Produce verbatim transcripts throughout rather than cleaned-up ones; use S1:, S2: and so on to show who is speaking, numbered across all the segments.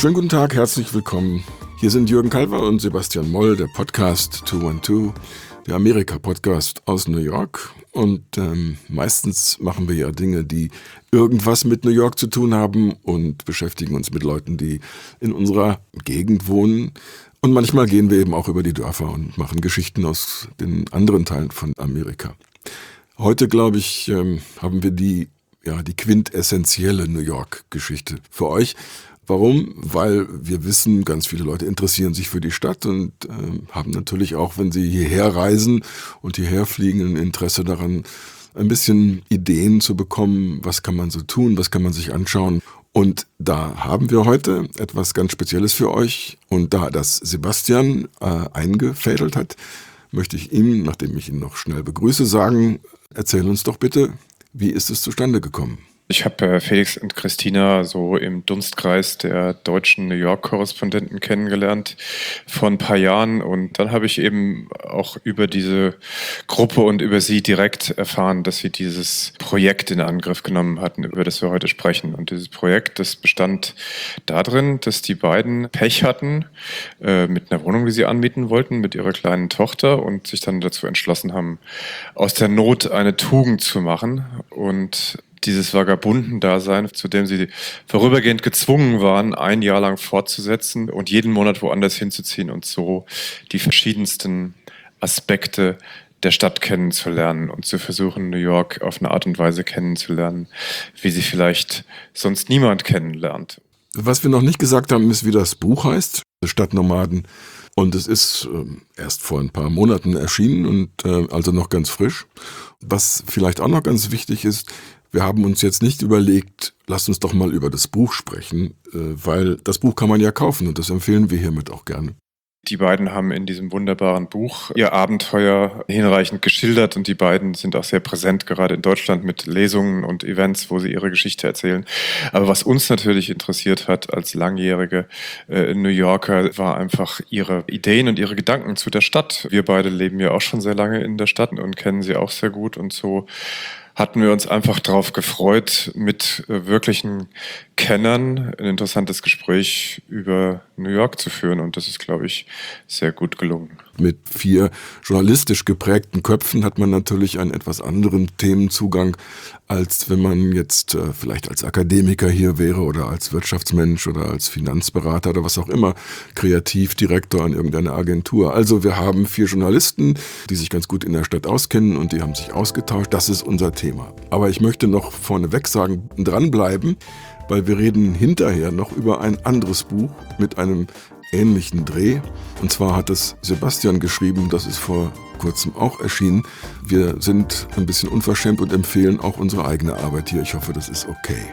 S1: Schönen guten Tag, herzlich willkommen. Hier sind Jürgen Kalver und Sebastian Moll, der Podcast zwei zwölf, der Amerika-Podcast aus New York. Und ähm, meistens machen wir ja Dinge, die irgendwas mit New York zu tun haben und beschäftigen uns mit Leuten, die in unserer Gegend wohnen. Und manchmal gehen wir eben auch über die Dörfer und machen Geschichten aus den anderen Teilen von Amerika. Heute, glaube ich, ähm, haben wir die, ja, die quintessentielle New York-Geschichte für euch. Warum? Weil wir wissen, ganz viele Leute interessieren sich für die Stadt und äh, haben natürlich auch, wenn sie hierher reisen und hierher fliegen, ein Interesse daran, ein bisschen Ideen zu bekommen, was kann man so tun, was kann man sich anschauen. Und da haben wir heute etwas ganz Spezielles für euch. Und da das Sebastian äh, eingefädelt hat, möchte ich ihm, nachdem ich ihn noch schnell begrüße, sagen, erzähl uns doch bitte, wie ist es zustande gekommen?
S2: Ich habe äh, Felix und Christina so im Dunstkreis der deutschen New York-Korrespondenten kennengelernt vor ein paar Jahren. Und dann habe ich eben auch über diese Gruppe und über sie direkt erfahren, dass sie dieses Projekt in Angriff genommen hatten, über das wir heute sprechen. Und dieses Projekt, das bestand darin, dass die beiden Pech hatten äh, mit einer Wohnung, die sie anmieten wollten, mit ihrer kleinen Tochter und sich dann dazu entschlossen haben, aus der Not eine Tugend zu machen. Und dieses Vagabundendasein, zu dem sie vorübergehend gezwungen waren, ein Jahr lang fortzusetzen und jeden Monat woanders hinzuziehen und so die verschiedensten Aspekte der Stadt kennenzulernen und zu versuchen, New York auf eine Art und Weise kennenzulernen, wie sie vielleicht sonst niemand kennenlernt.
S1: Was wir noch nicht gesagt haben, ist, wie das Buch heißt, Stadtnomaden. Und es ist äh, erst vor ein paar Monaten erschienen und äh, also noch ganz frisch. Was vielleicht auch noch ganz wichtig ist, wir haben uns jetzt nicht überlegt, lasst uns doch mal über das Buch sprechen, weil das Buch kann man ja kaufen und das empfehlen wir hiermit auch gerne.
S2: Die beiden haben in diesem wunderbaren Buch ihr Abenteuer hinreichend geschildert und die beiden sind auch sehr präsent, gerade in Deutschland mit Lesungen und Events, wo sie ihre Geschichte erzählen. Aber was uns natürlich interessiert hat als langjährige äh, New Yorker, war einfach ihre Ideen und ihre Gedanken zu der Stadt. Wir beide leben ja auch schon sehr lange in der Stadt und kennen sie auch sehr gut und so hatten wir uns einfach darauf gefreut, mit äh, wirklichen Kennern ein interessantes Gespräch über New York zu führen. Und das ist, glaube ich, sehr gut gelungen.
S1: Mit vier journalistisch geprägten Köpfen hat man natürlich einen etwas anderen Themenzugang, als wenn man jetzt äh, vielleicht als Akademiker hier wäre oder als Wirtschaftsmensch oder als Finanzberater oder was auch immer, Kreativdirektor an irgendeiner Agentur. Also wir haben vier Journalisten, die sich ganz gut in der Stadt auskennen und die haben sich ausgetauscht. Das ist unser Thema. Aber ich möchte noch vorneweg sagen, dranbleiben, weil wir reden hinterher noch über ein anderes Buch mit einem ähnlichen Dreh. Und zwar hat es Sebastian geschrieben, das ist vor kurzem auch erschienen. Wir sind ein bisschen unverschämt und empfehlen auch unsere eigene Arbeit hier. Ich hoffe, das ist okay.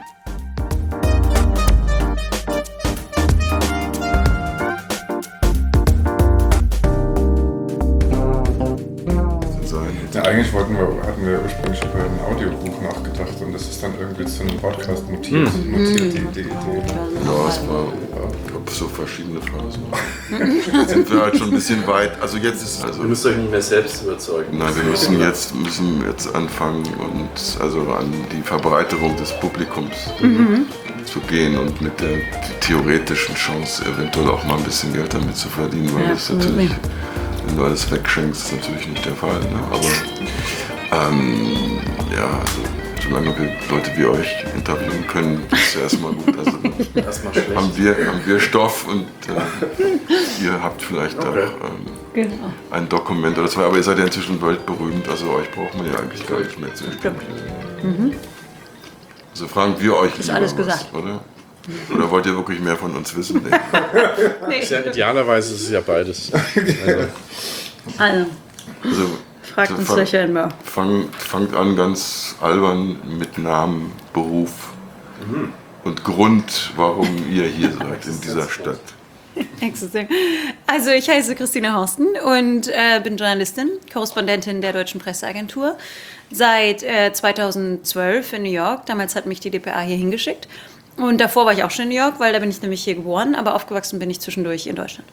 S2: Ja, eigentlich wollten wir, hatten wir ursprünglich über ein Audiobuch nachgedacht und das ist dann irgendwie zu einem Podcast mutiert, mhm. mutiert die, die Idee.
S1: Ja, es war ja, so verschiedene Phasen. Jetzt sind wir halt schon ein bisschen weit. Also jetzt ist also.
S3: Ihr müsst euch nicht mehr selbst überzeugen.
S1: Nein, wir müssen jetzt, müssen jetzt anfangen und also an die Verbreiterung des Publikums mhm. zu gehen und mit der theoretischen Chance eventuell auch mal ein bisschen Geld damit zu verdienen, weil ja, das natürlich. Wenn du alles wegschenkst, ist natürlich nicht der Fall. Ne? Aber ähm, ja, also, solange wir Leute wie euch interviewen können, ist ja erstmal gut. Also erstmal haben, wir, haben wir Stoff und äh, ihr habt vielleicht okay. auch ähm, genau. ein Dokument oder zwei. Aber ihr seid ja inzwischen weltberühmt, also euch braucht man ja eigentlich gar nicht mehr zu interviewen. Mhm. Also fragen wir euch
S4: ist alles
S1: was,
S4: gesagt.
S1: oder? Oder wollt ihr wirklich mehr von uns wissen?
S3: Nee. Ja, idealerweise ist es ja beides. Also,
S4: also, also fragt uns fang, sicher immer.
S1: Fang, fangt an ganz albern mit Namen, Beruf mhm. und Grund, warum ihr hier seid in dieser Stadt.
S4: Also ich heiße Christina Horsten und äh, bin Journalistin, Korrespondentin der Deutschen Presseagentur seit äh, zweitausendzwölf in New York. Damals hat mich die D P A hier hingeschickt. Und davor war ich auch schon in New York, weil da bin ich nämlich hier geboren, aber aufgewachsen bin ich zwischendurch in Deutschland.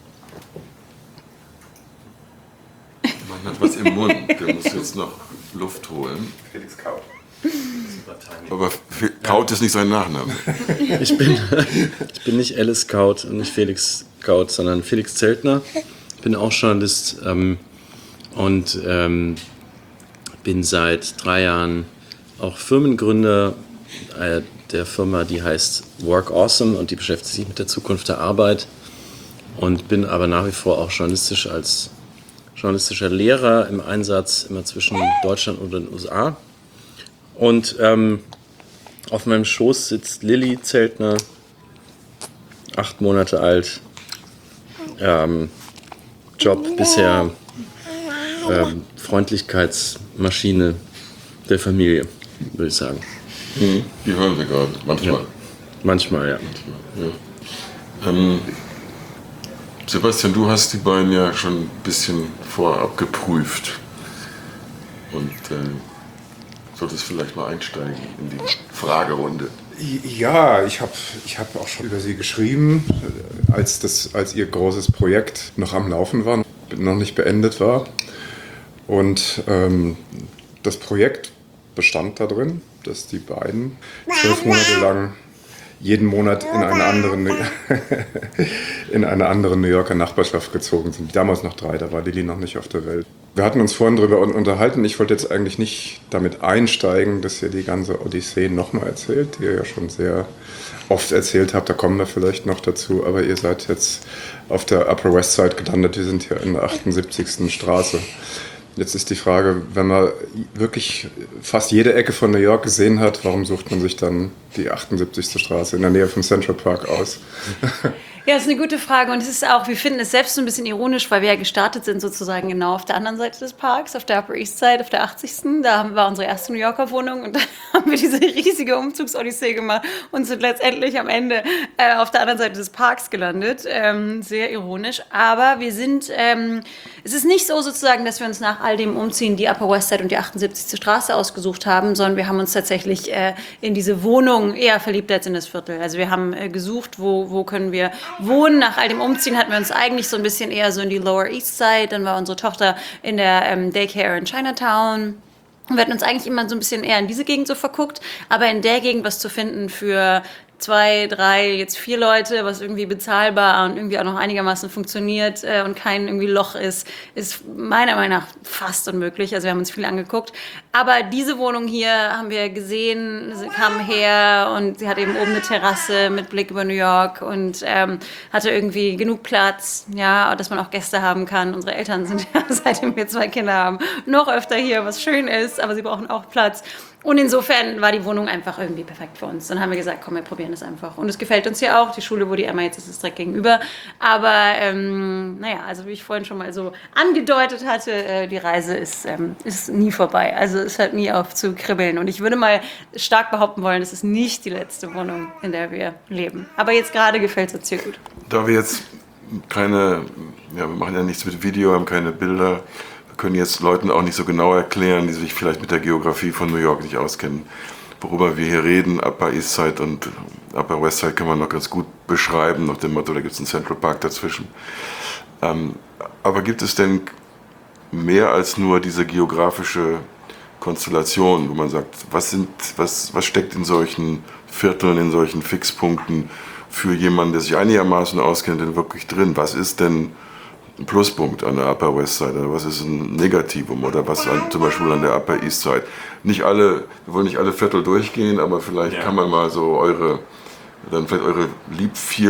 S1: Man hat was im Mund, der muss jetzt noch Luft holen.
S2: Felix kaut.
S1: Aber Kaut ist nicht sein Nachname.
S5: Ich bin, ich bin nicht Alice Kaut und nicht Felix Kaut, sondern Felix Zeltner. Ich bin auch Journalist ähm, und ähm, bin seit drei Jahren auch Firmengründer äh, der Firma, die heißt Work Awesome und die beschäftigt sich mit der Zukunft der Arbeit und bin aber nach wie vor auch journalistisch als journalistischer Lehrer im Einsatz immer zwischen Deutschland und den U S A. Und ähm, auf meinem Schoß sitzt Lilly Zeltner, acht Monate alt, ähm, Job bisher ähm, Freundlichkeitsmaschine der Familie, würde ich sagen.
S1: Mhm. Die hören wir gerade, manchmal.
S5: Ja. Manchmal, ja.
S1: Manchmal, ja. Ähm, Sebastian, du hast die beiden ja schon ein bisschen vorab geprüft und äh, solltest vielleicht mal einsteigen in die Fragerunde.
S6: Ja, ich habe ich hab auch schon über sie geschrieben, als, das, als ihr großes Projekt noch am Laufen war, noch nicht beendet war. Und ähm, das Projekt bestand darin, dass die beiden zwölf Monate lang jeden Monat in eine andere, in eine andere New Yorker Nachbarschaft gezogen sind. Damals noch drei, da war Lilly noch nicht auf der Welt. Wir hatten uns vorhin darüber unterhalten. Ich wollte jetzt eigentlich nicht damit einsteigen, dass ihr die ganze Odyssee nochmal erzählt, die ihr ja schon sehr oft erzählt habt. Da kommen wir vielleicht noch dazu. Aber ihr seid jetzt auf der Upper West Side gelandet. Wir sind hier in der achtundsiebzigsten Straße. Jetzt ist die Frage, wenn man wirklich fast jede Ecke von New York gesehen hat, warum sucht man sich dann die achtundsiebzigste Straße in der Nähe vom Central Park aus?
S4: Ja, das ist eine gute Frage und es ist auch, wir finden es selbst so ein bisschen ironisch, weil wir ja gestartet sind sozusagen genau auf der anderen Seite des Parks, auf der Upper East Side, auf der achtzigsten Da war unsere erste New Yorker Wohnung und dann haben wir diese riesige Umzugsodyssee gemacht und sind letztendlich am Ende äh, auf der anderen Seite des Parks gelandet. Ähm, sehr ironisch, aber wir sind, ähm, es ist nicht so sozusagen, dass wir uns nach all dem Umziehen die Upper West Side und die achtundsiebzigste Straße ausgesucht haben, sondern wir haben uns tatsächlich äh, in diese Wohnung eher verliebt als in das Viertel. Also wir haben äh, gesucht, wo, wo können wir wohnen. Nach all dem Umziehen hatten wir uns eigentlich so ein bisschen eher so in die Lower East Side. Dann war unsere Tochter in der ähm, Daycare in Chinatown. Wir hatten uns eigentlich immer so ein bisschen eher in diese Gegend so verguckt. Aber in der Gegend was zu finden für zwei, drei, jetzt vier Leute, was irgendwie bezahlbar und irgendwie auch noch einigermaßen funktioniert äh, und kein irgendwie Loch ist, ist meiner Meinung nach fast unmöglich. Also wir haben uns viel angeguckt. Aber diese Wohnung hier haben wir gesehen, sie kam her und sie hat eben oben eine Terrasse mit Blick über New York und ähm, hatte irgendwie genug Platz, ja, dass man auch Gäste haben kann. Unsere Eltern sind ja, seitdem wir zwei Kinder haben, noch öfter hier, was schön ist, aber sie brauchen auch Platz. Und insofern war die Wohnung einfach irgendwie perfekt für uns. Dann haben wir gesagt, komm, wir probieren das einfach. Und es gefällt uns hier auch. Die Schule, wo die Emma jetzt ist, ist direkt gegenüber. Aber ähm, naja, also wie ich vorhin schon mal so angedeutet hatte, äh, die Reise ist, ähm, ist nie vorbei. Also es hört nie auf zu kribbeln. Und ich würde mal stark behaupten wollen, es ist nicht die letzte Wohnung, in der wir leben. Aber jetzt gerade gefällt es uns hier gut.
S1: Da wir jetzt keine, ja, wir machen ja nichts mit Video, haben keine Bilder, können jetzt Leuten auch nicht so genau erklären, die sich vielleicht mit der Geografie von New York nicht auskennen, worüber wir hier reden. Upper East Side und Upper West Side kann man noch ganz gut beschreiben, nach dem Motto, da gibt es einen Central Park dazwischen. Ähm, aber gibt es denn mehr als nur diese geografische Konstellation, wo man sagt, was, sind, was, was steckt in solchen Vierteln, in solchen Fixpunkten für jemanden, der sich einigermaßen auskennt, denn wirklich drin? Was ist denn ein Pluspunkt an der Upper West Side oder was ist ein Negativum oder was an, zum Beispiel an der Upper East Side? Nicht alle, wir wollen nicht alle Viertel durchgehen, aber vielleicht ja. kann man mal so eure, dann vielleicht eure lieb, vier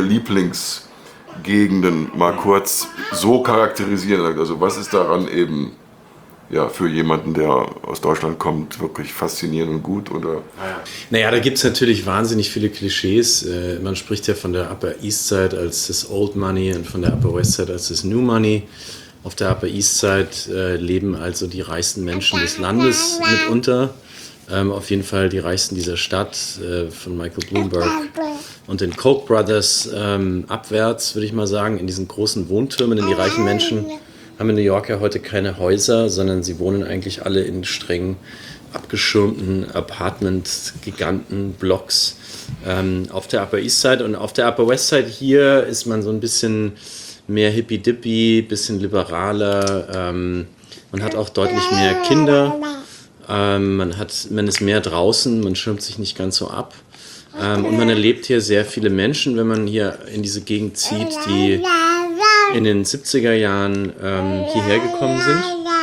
S1: Lieblingsgegenden mal kurz so charakterisieren. Also was ist daran eben ja, für jemanden, der aus Deutschland kommt, wirklich faszinierend und gut? Oder?
S5: Naja, da gibt es natürlich wahnsinnig viele Klischees. Äh, man spricht ja von der Upper East Side als das Old Money und von der Upper West Side als das New Money. Auf der Upper East Side äh, leben also die reichsten Menschen des Landes mitunter. Ähm, auf jeden Fall die reichsten dieser Stadt, äh, von Michael Bloomberg und den Koch brothers ähm, abwärts, würde ich mal sagen, in diesen großen Wohntürmen, in die reichen Menschen haben in New York ja heute keine Häuser, sondern sie wohnen eigentlich alle in streng abgeschirmten Apartment-Giganten, Blocks ähm, auf der Upper East Side. Und auf der Upper West Side hier ist man so ein bisschen mehr hippie-dippy, bisschen liberaler. Ähm, man hat auch deutlich mehr Kinder. Ähm, man hat, man ist mehr draußen, man schirmt sich nicht ganz so ab. Ähm, und man erlebt hier sehr viele Menschen, wenn man hier in diese Gegend zieht, die in den siebziger Jahren ähm, hierher gekommen sind,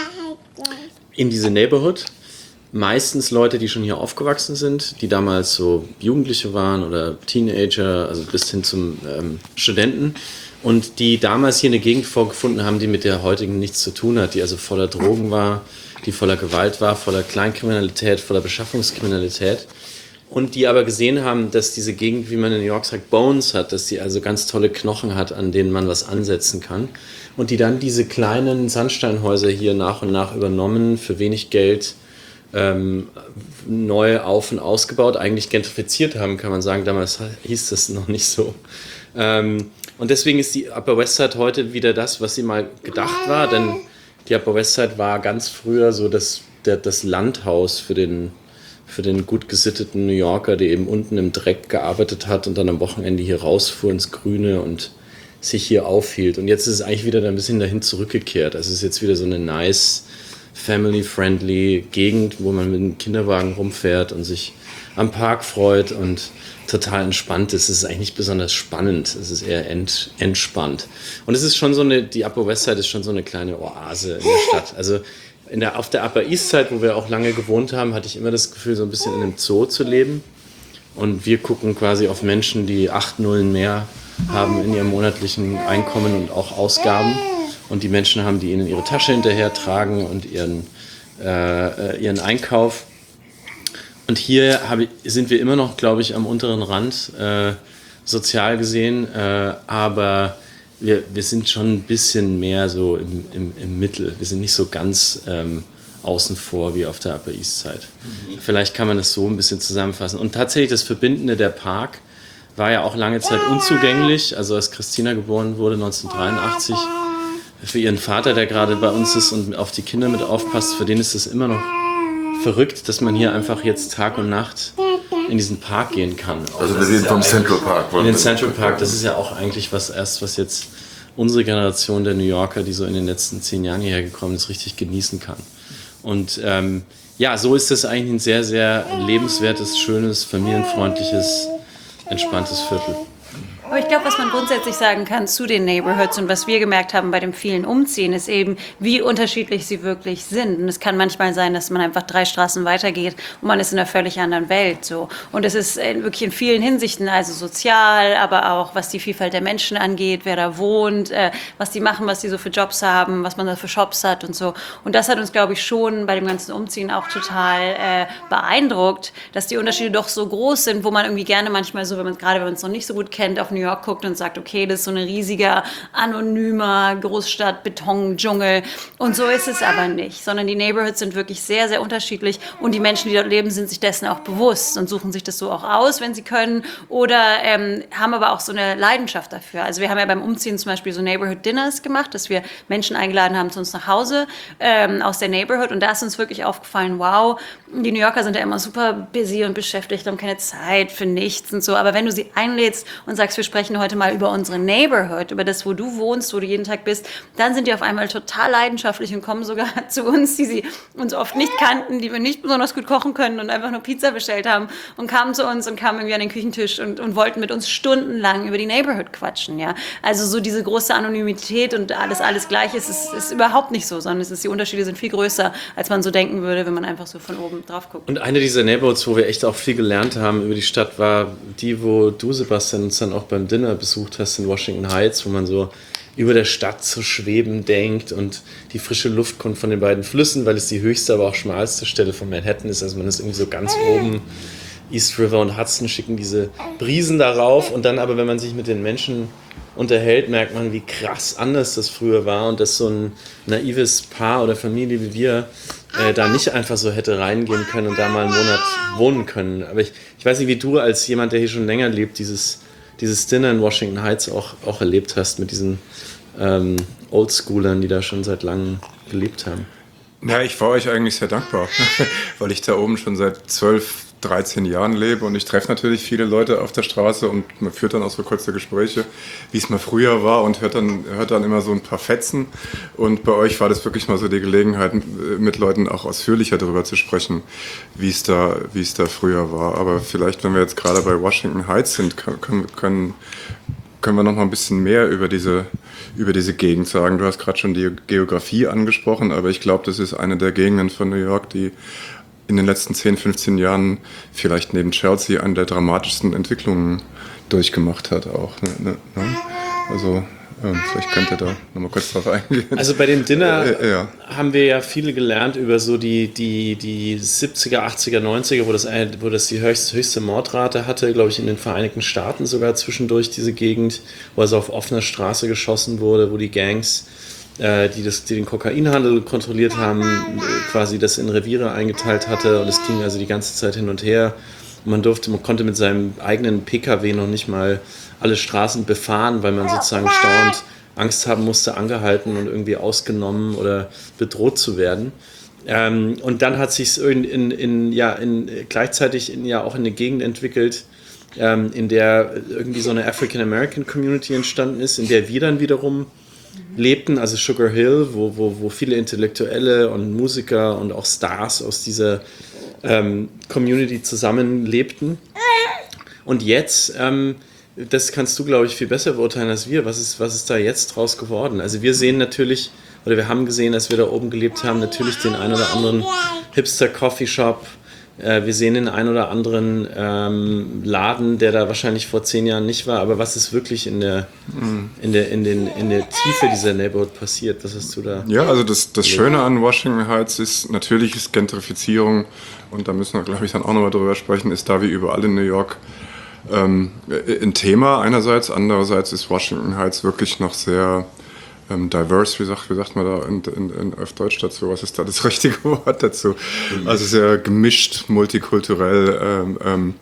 S5: in diese Neighborhood. Meistens Leute, die schon hier aufgewachsen sind, die damals so Jugendliche waren oder Teenager, also bis hin zum ähm, Studenten. Und die damals hier eine Gegend vorgefunden haben, die mit der heutigen nichts zu tun hat, die also voller Drogen war, die voller Gewalt war, voller Kleinkriminalität, voller Beschaffungskriminalität. Und die aber gesehen haben, dass diese Gegend, wie man in New York sagt, Bones hat, dass die also ganz tolle Knochen hat, an denen man was ansetzen kann. Und die dann diese kleinen Sandsteinhäuser hier nach und nach übernommen, für wenig Geld ähm, neu auf- und ausgebaut, eigentlich gentrifiziert haben, kann man sagen. Damals hieß das noch nicht so. Ähm, und deswegen ist die Upper West Side heute wieder das, was sie mal gedacht war, denn die Upper West Side war ganz früher so das, der, das Landhaus für den, für den gut gesitteten New Yorker, der eben unten im Dreck gearbeitet hat und dann am Wochenende hier rausfuhr ins Grüne und sich hier aufhielt. Und jetzt ist es eigentlich wieder ein bisschen dahin zurückgekehrt. Also es ist jetzt wieder so eine nice, family-friendly Gegend, wo man mit einem Kinderwagen rumfährt und sich am Park freut und total entspannt ist. Es ist eigentlich nicht besonders spannend, es ist eher ent, entspannt. Und es ist schon so eine, die Upper West Side ist schon so eine kleine Oase in der Stadt. Also in der, auf der Upper East Side, wo wir auch lange gewohnt haben, hatte ich immer das Gefühl, so ein bisschen in einem Zoo zu leben. Und wir gucken quasi auf Menschen, die acht Nullen mehr haben in ihrem monatlichen Einkommen und auch Ausgaben. Und die Menschen haben, die ihnen ihre Tasche hinterher tragen und ihren, äh, ihren Einkauf. Und hier habe, sind wir immer noch, glaube ich, am unteren Rand, äh, sozial gesehen, äh, aber wir, wir sind schon ein bisschen mehr so im, im, im Mittel. Wir sind nicht so ganz ähm, außen vor wie auf der Upper East Side. Mhm. Vielleicht kann man das so ein bisschen zusammenfassen. Und tatsächlich das Verbindende, der Park war ja auch lange Zeit unzugänglich. Also als Christina geboren wurde, neunzehnhundertdreiundachtzig, für ihren Vater, der gerade bei uns ist und auf die Kinder mit aufpasst, für den ist es immer noch verrückt, dass man hier einfach jetzt Tag und Nacht in diesen Park gehen kann.
S1: Also wir reden vom Central Park.
S5: In den Central Park, das ist ja auch eigentlich was erst, was jetzt unsere Generation der New Yorker, die so in den letzten zehn Jahren hierher gekommen ist, richtig genießen kann. Und ähm, ja, so ist das eigentlich ein sehr, sehr lebenswertes, schönes, familienfreundliches, entspanntes Viertel.
S4: Aber ich glaube, was man grundsätzlich sagen kann zu den Neighborhoods und was wir gemerkt haben bei dem vielen Umziehen, ist eben, wie unterschiedlich sie wirklich sind. Und es kann manchmal sein, dass man einfach drei Straßen weitergeht und man ist in einer völlig anderen Welt. So. Und es ist wirklich in vielen Hinsichten, also sozial, aber auch was die Vielfalt der Menschen angeht, wer da wohnt, äh, was die machen, was die so für Jobs haben, was man da für Shops hat und so. Und das hat uns, glaube ich, schon bei dem ganzen Umziehen auch total äh, beeindruckt, dass die Unterschiede doch so groß sind, wo man irgendwie gerne manchmal so, wenn man gerade wenn man es noch nicht so gut kennt, auf New York guckt und sagt, okay, das ist so ein riesiger, anonymer Großstadt-Beton-Dschungel. Und so ist es aber nicht, sondern die Neighborhoods sind wirklich sehr, sehr unterschiedlich und die Menschen, die dort leben, sind sich dessen auch bewusst und suchen sich das so auch aus, wenn sie können, oder ähm, haben aber auch so eine Leidenschaft dafür. Also wir haben ja beim Umziehen zum Beispiel so Neighborhood-Dinners gemacht, dass wir Menschen eingeladen haben zu uns nach Hause ähm, aus der Neighborhood, und da ist uns wirklich aufgefallen, wow, die New Yorker sind ja immer super busy und beschäftigt, haben keine Zeit für nichts und so, aber wenn du sie einlädst und sagst, wir sprechen heute mal über unsere Neighborhood, über das, wo du wohnst, wo du jeden Tag bist, dann sind die auf einmal total leidenschaftlich und kommen sogar zu uns, die sie uns oft nicht kannten, die wir nicht besonders gut kochen können und einfach nur Pizza bestellt haben, und kamen zu uns und kamen irgendwie an den Küchentisch und, und wollten mit uns stundenlang über die Neighborhood quatschen, ja. Also so diese große Anonymität und alles, alles gleich ist, ist, ist überhaupt nicht so, sondern es ist, die Unterschiede sind viel größer, als man so denken würde, wenn man einfach so von oben drauf guckt.
S5: Und eine dieser Neighborhoods, wo wir echt auch viel gelernt haben über die Stadt, war die, wo du, Sebastian, uns dann auch beim Dinner besucht hast in Washington Heights, wo man so über der Stadt zu schweben denkt und die frische Luft kommt von den beiden Flüssen, weil es die höchste, aber auch schmalste Stelle von Manhattan ist. Also man ist irgendwie so ganz oben. East River und Hudson schicken diese Brisen darauf, und dann aber, wenn man sich mit den Menschen unterhält, merkt man, wie krass anders das früher war und dass so ein naives Paar oder Familie wie wir äh, da nicht einfach so hätte reingehen können und da mal einen Monat wohnen können. Aber ich, ich weiß nicht, wie du als jemand, der hier schon länger lebt, dieses, dieses Dinner in Washington Heights auch, auch erlebt hast mit diesen ähm, Oldschoolern, die da schon seit langem gelebt haben.
S6: Ja, ich war euch eigentlich sehr dankbar, weil ich da oben schon seit zwölf, dreizehn Jahren lebe und ich treffe natürlich viele Leute auf der Straße und man führt dann auch so kurze Gespräche, wie es mal früher war und hört dann, hört dann immer so ein paar Fetzen. Und bei euch war das wirklich mal so die Gelegenheit, mit Leuten auch ausführlicher darüber zu sprechen, wie es da, wie es da früher war. Aber vielleicht, wenn wir jetzt gerade bei Washington Heights sind, können, können, können wir noch mal ein bisschen mehr über diese, über diese Gegend sagen. Du hast gerade schon die Geografie angesprochen, aber ich glaube, das ist eine der Gegenden von New York, die in den letzten zehn, fünfzehn Jahren vielleicht neben Chelsea eine der dramatischsten Entwicklungen durchgemacht hat auch. Ne, ne? Also ähm, vielleicht könnt ihr da nochmal kurz drauf eingehen.
S7: Also bei dem Dinner
S6: äh, ja.
S7: haben wir ja viele gelernt über so die, die, die siebziger, achtziger, neunziger, wo das, wo das die höchste, höchste Mordrate hatte, glaube ich, in den Vereinigten Staaten sogar zwischendurch, diese Gegend, wo also auf offener Straße geschossen wurde, wo die Gangs Die, das, die den Kokainhandel kontrolliert haben, quasi das in Reviere eingeteilt hatte und es ging also die ganze Zeit hin und her. Und man durfte, man konnte mit seinem eigenen P K W noch nicht mal alle Straßen befahren, weil man sozusagen stauend Angst haben musste, angehalten und irgendwie ausgenommen oder bedroht zu werden. Ähm, und dann hat sich es in, in, in, ja, in, gleichzeitig in, ja, auch in eine Gegend entwickelt, ähm, in der irgendwie so eine African-American Community entstanden ist, in der wir dann wiederum lebten, also Sugar Hill, wo, wo, wo viele Intellektuelle und Musiker und auch Stars aus dieser ähm, Community zusammen lebten. Und jetzt, ähm, das kannst du, glaube ich, viel besser beurteilen als wir, was ist, was ist da jetzt draus geworden? Also wir sehen natürlich, oder wir haben gesehen, als wir da oben gelebt haben, natürlich den ein oder anderen Hipster-Coffeeshop. Wir sehen den einen oder anderen ähm, Laden, der da wahrscheinlich vor zehn Jahren nicht war. Aber was ist wirklich in der, in der, in den, in der Tiefe dieser Neighborhood passiert? Was hast du da?
S6: Ja, also das, das Schöne an Washington Heights ist, natürlich ist Gentrifizierung, und da müssen wir, glaube ich, dann auch nochmal drüber sprechen, ist da wie überall in New York ähm, ein Thema einerseits. Andererseits ist Washington Heights wirklich noch sehr Ähm, diverse, wie sagt, wie sagt man da in, in, in, auf Deutsch dazu? Was ist da das richtige Wort dazu? Also sehr gemischt, multikulturell. Ähm, ähm,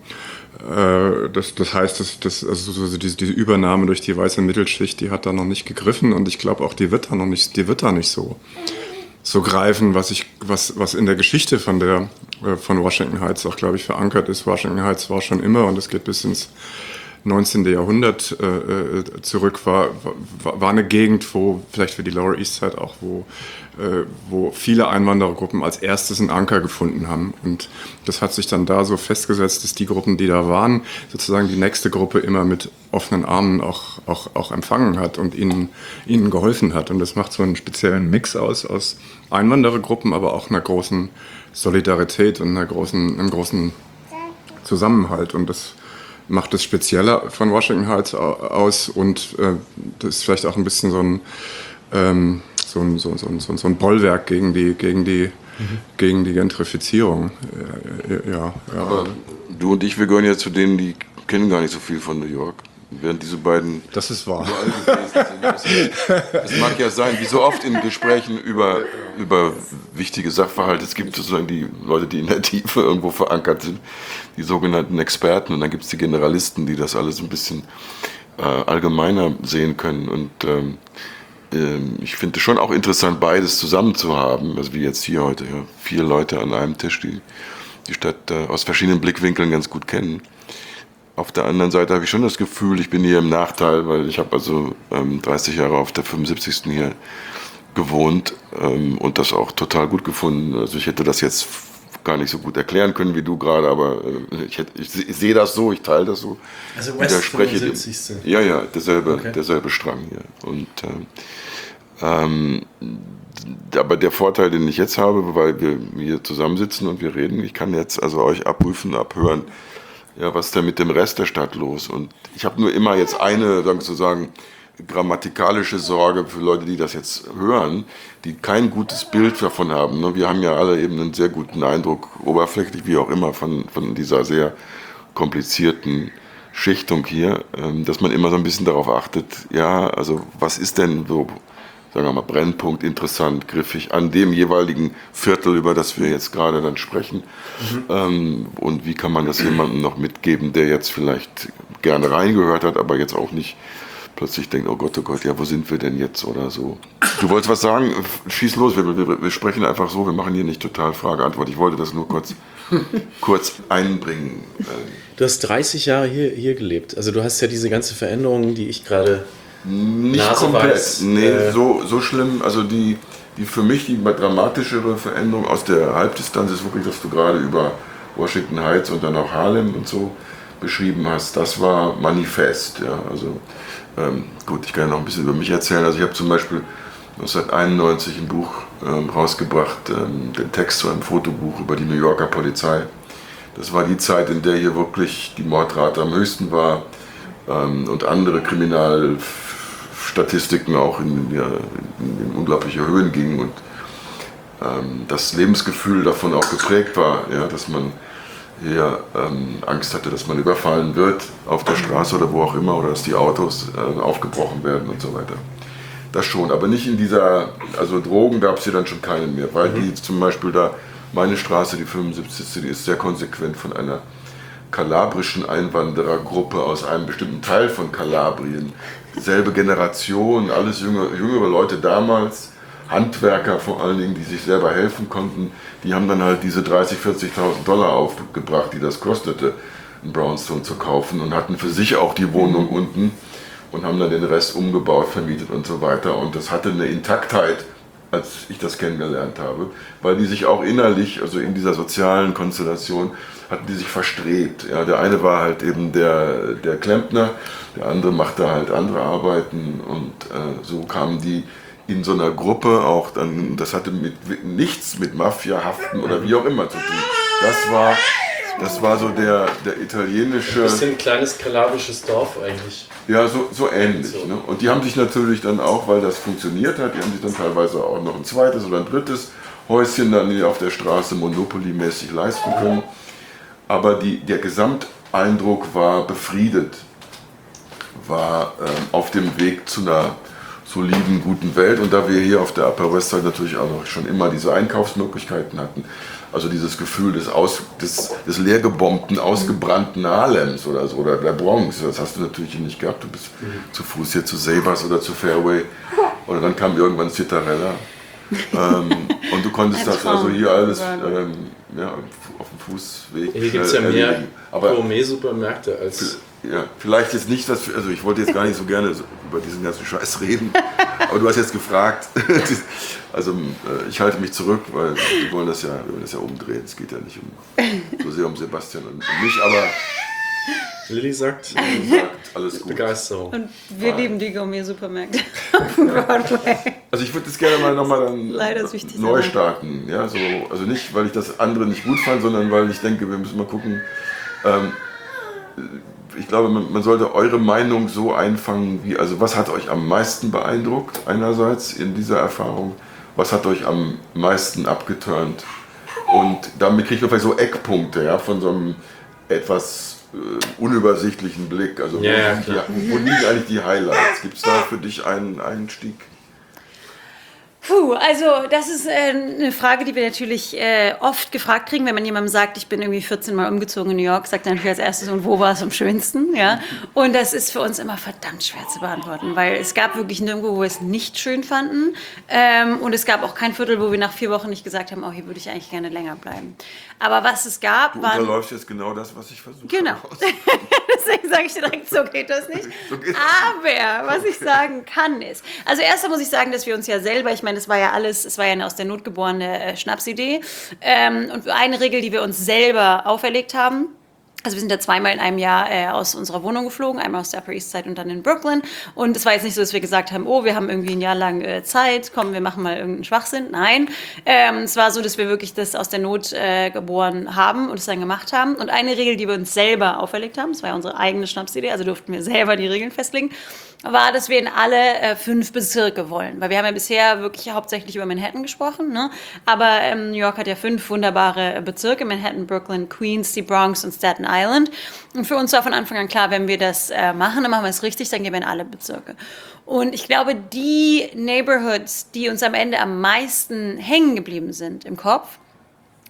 S6: äh, das, das heißt, das, das, also so diese, diese Übernahme durch die weiße Mittelschicht, die hat da noch nicht gegriffen, und ich glaube auch, die wird da noch nicht, die wird da nicht so, so greifen, was ich, was, was in der Geschichte von der äh, von Washington Heights auch, glaube ich, verankert ist. Washington Heights war schon immer, und es geht bis ins neunzehnten. Jahrhundert äh, zurück, war, war, war eine Gegend, wo vielleicht für die Lower East Side auch, wo, äh, wo viele Einwanderergruppen als erstes einen Anker gefunden haben. Und das hat sich dann da so festgesetzt, dass die Gruppen, die da waren, sozusagen die nächste Gruppe immer mit offenen Armen auch, auch, auch empfangen hat und ihnen, ihnen geholfen hat. Und das macht so einen speziellen Mix aus, aus Einwanderergruppen, aber auch einer großen Solidarität und einer großen, einem großen Zusammenhalt. Und das macht es spezieller von Washington Heights aus, und äh, das ist vielleicht auch ein bisschen so ein, ähm, so ein, so, so, so, so ein Bollwerk gegen die, gegen die, mhm. gegen die Gentrifizierung. Ja, ja, ja.
S1: Aber du und ich, wir gehören ja zu denen, die kennen gar nicht so viel von New York. Während diese beiden...
S6: Das ist wahr.
S1: Es mag ja sein, wie so oft in Gesprächen über, über wichtige Sachverhalte, es gibt sozusagen die Leute, die in der Tiefe irgendwo verankert sind, die sogenannten Experten, und dann gibt es die Generalisten, die das alles ein bisschen äh, allgemeiner sehen können. Und ähm, äh, ich finde es schon auch interessant, beides zusammen zu haben, also wie jetzt hier heute, ja, vier Leute an einem Tisch, die die Stadt äh, aus verschiedenen Blickwinkeln ganz gut kennen. Auf der anderen Seite habe ich schon das Gefühl, ich bin hier im Nachteil, weil ich habe also ähm, dreißig Jahre auf der fünfundsiebzigsten hier gewohnt ähm, und das auch total gut gefunden. Also ich hätte das jetzt gar nicht so gut erklären können wie du gerade, aber äh, ich, hätte, ich, ich sehe das so, ich teile das so.
S7: Also West fünfundsiebzigste
S1: Ja, ja, derselbe,
S7: okay.
S1: derselbe Strang hier. Und ähm, aber der Vorteil, den ich jetzt habe, weil wir hier zusammensitzen und wir reden, ich kann jetzt also euch abprüfen, abhören, ja, was ist denn mit dem Rest der Stadt los? Und ich habe nur immer jetzt eine, sozusagen, grammatikalische Sorge für Leute, die das jetzt hören, die kein gutes Bild davon haben. Wir haben ja alle eben einen sehr guten Eindruck, oberflächlich wie auch immer, von, von dieser sehr komplizierten Schichtung hier, dass man immer so ein bisschen darauf achtet, ja, also was ist denn so, sagen wir mal, Brennpunkt, interessant, griffig an dem jeweiligen Viertel, über das wir jetzt gerade dann sprechen. Mhm. Ähm, und wie kann man das jemandem noch mitgeben, der jetzt vielleicht gerne reingehört hat, aber jetzt auch nicht plötzlich denkt, oh Gott, oh Gott, ja, wo sind wir denn jetzt oder so. Du wolltest was sagen? Schieß los, wir, wir, wir sprechen einfach so, wir machen hier nicht total Frage-Antwort. Ich wollte das nur kurz kurz einbringen.
S7: Du hast dreißig Jahre hier, hier gelebt. Also du hast ja diese ganze Veränderung, die ich gerade
S1: Nicht komplett, nee, äh, so, so schlimm. Also die, die für mich die dramatischere Veränderung aus der Halbdistanz ist wirklich, dass du gerade über Washington Heights und dann auch Harlem und so beschrieben hast. Das war manifest. Ja. Also ähm, gut, ich kann ja noch ein bisschen über mich erzählen. Also ich habe zum Beispiel neunzehnhunderteinundneunzig ein Buch ähm, rausgebracht, ähm, den Text zu einem Fotobuch über die New Yorker Polizei. Das war die Zeit, in der hier wirklich die Mordrate am höchsten war ähm, und andere Kriminalstatistiken auch in, ja, in, in unglaubliche Höhen gingen und ähm, das Lebensgefühl davon auch geprägt war, ja, dass man hier ähm, Angst hatte, dass man überfallen wird auf der Straße oder wo auch immer oder dass die Autos äh, aufgebrochen werden und so weiter. Das schon, aber nicht in dieser, also Drogen gab es hier dann schon keine mehr, weil die zum Beispiel da, meine Straße, die fünfundsiebzigste, die ist sehr konsequent von einer kalabrischen Einwanderergruppe aus einem bestimmten Teil von Kalabrien. Selbe Generation, alles jüngere, jüngere Leute damals, Handwerker vor allen Dingen, die sich selber helfen konnten, die haben dann halt diese dreißigtausend, vierzigtausend Dollar aufgebracht, die das kostete, einen Brownstone zu kaufen und hatten für sich auch die Wohnung unten und haben dann den Rest umgebaut, vermietet und so weiter. Und das hatte eine Intaktheit, als ich das kennengelernt habe, weil die sich auch innerlich, also in dieser sozialen Konstellation, hatten die sich verstrebt. Ja, der eine war halt eben der, der Klempner, der andere machte halt andere Arbeiten und äh, so kamen die in so einer Gruppe auch dann, das hatte mit, nichts mit Mafia, Haften oder wie auch immer zu tun. Das war, das war so der, der italienische...
S7: Das ist ein kleines kalabrisches Dorf eigentlich.
S1: Ja, so, so ähnlich. So. Ne? Und die haben sich natürlich dann auch, weil das funktioniert hat, die haben sich dann teilweise auch noch ein zweites oder ein drittes Häuschen dann auf der Straße Monopoly-mäßig leisten können. Aber die, der Gesamteindruck war befriedet, war ähm, auf dem Weg zu einer soliden, guten Welt. Und da wir hier auf der Upper West Side natürlich auch noch schon immer diese Einkaufsmöglichkeiten hatten, also dieses Gefühl des, Aus, des, des leergebombten, ausgebrannten Harlems oder so, oder der Bronx, das hast du natürlich hier nicht gehabt. Du bist mhm. zu Fuß hier zu Sabres oder zu Fairway oder dann kam irgendwann Citarella. ähm, und du konntest das also hier alles ähm, ja, auf dem Fußweg.
S7: Hier gibt es ja mehr Gourmet-Supermärkte als...
S1: Ja, vielleicht jetzt nicht, dass, also ich wollte jetzt gar nicht so gerne so über diesen ganzen Scheiß reden, aber du hast jetzt gefragt. Also ich halte mich zurück, weil wir wollen das ja, wir wollen das ja umdrehen. Es geht ja nicht um, so sehr um Sebastian und um mich, aber
S7: Lilly sagt,
S1: sagt alles gut.
S7: Begeisterung.
S4: Und wir lieben die Gourmet-Supermärkte auf Broadway.
S1: Also ich würde das gerne mal nochmal dann
S4: Leider
S1: neu starten. Ja, so, also nicht, weil ich das andere nicht gut fand, sondern weil ich denke, wir müssen mal gucken. Ähm, ich glaube, man sollte eure Meinung so einfangen, wie, also was hat euch am meisten beeindruckt einerseits in dieser Erfahrung, was hat euch am meisten abgeturnt und damit kriegt man vielleicht so Eckpunkte, ja, von so einem etwas äh, unübersichtlichen Blick, also wo,
S7: ja,
S1: die, wo liegen eigentlich die Highlights? Gibt es da für dich einen Einstieg?
S4: Puh, also das ist äh, eine Frage, die wir natürlich äh, oft gefragt kriegen, wenn man jemandem sagt, ich bin irgendwie vierzehn Mal umgezogen in New York, sagt er natürlich als erstes, und wo war es am schönsten? Ja? Und das ist für uns immer verdammt schwer zu beantworten, weil es gab wirklich nirgendwo, wo wir es nicht schön fanden ähm, und es gab auch kein Viertel, wo wir nach vier Wochen nicht gesagt haben, oh, hier würde ich eigentlich gerne länger bleiben. Aber was es gab,
S1: du
S4: waren...
S1: Du unterläufst jetzt genau das, was ich versuche.
S4: Genau. Deswegen sage ich dir direkt, so geht das nicht. So geht das. Aber was ich sagen kann ist, also erst muss ich sagen, dass wir uns ja selber, ich meine, das war ja alles, es war ja eine aus der Not geborene äh, Schnapsidee. Ähm, und eine Regel, die wir uns selber auferlegt haben, also wir sind ja zweimal in einem Jahr äh, aus unserer Wohnung geflogen, einmal aus der Upper East Side und dann in Brooklyn. Und es war jetzt nicht so, dass wir gesagt haben, oh, wir haben irgendwie ein Jahr lang äh, Zeit, komm, wir machen mal irgendeinen Schwachsinn. Nein, ähm, es war so, dass wir wirklich das aus der Not äh, geboren haben und es dann gemacht haben. Und eine Regel, die wir uns selber auferlegt haben, das war ja unsere eigene Schnapsidee, also durften wir selber die Regeln festlegen, war, dass wir in alle äh, fünf Bezirke wollen. Weil wir haben ja bisher wirklich hauptsächlich über Manhattan gesprochen, ne? Aber ähm, New York hat ja fünf wunderbare Bezirke, Manhattan, Brooklyn, Queens, die Bronx und Staten Island. Und für uns war von Anfang an klar, wenn wir das äh, machen, dann machen wir es richtig, dann gehen wir in alle Bezirke. Und ich glaube, die Neighborhoods, die uns am Ende am meisten hängen geblieben sind im Kopf,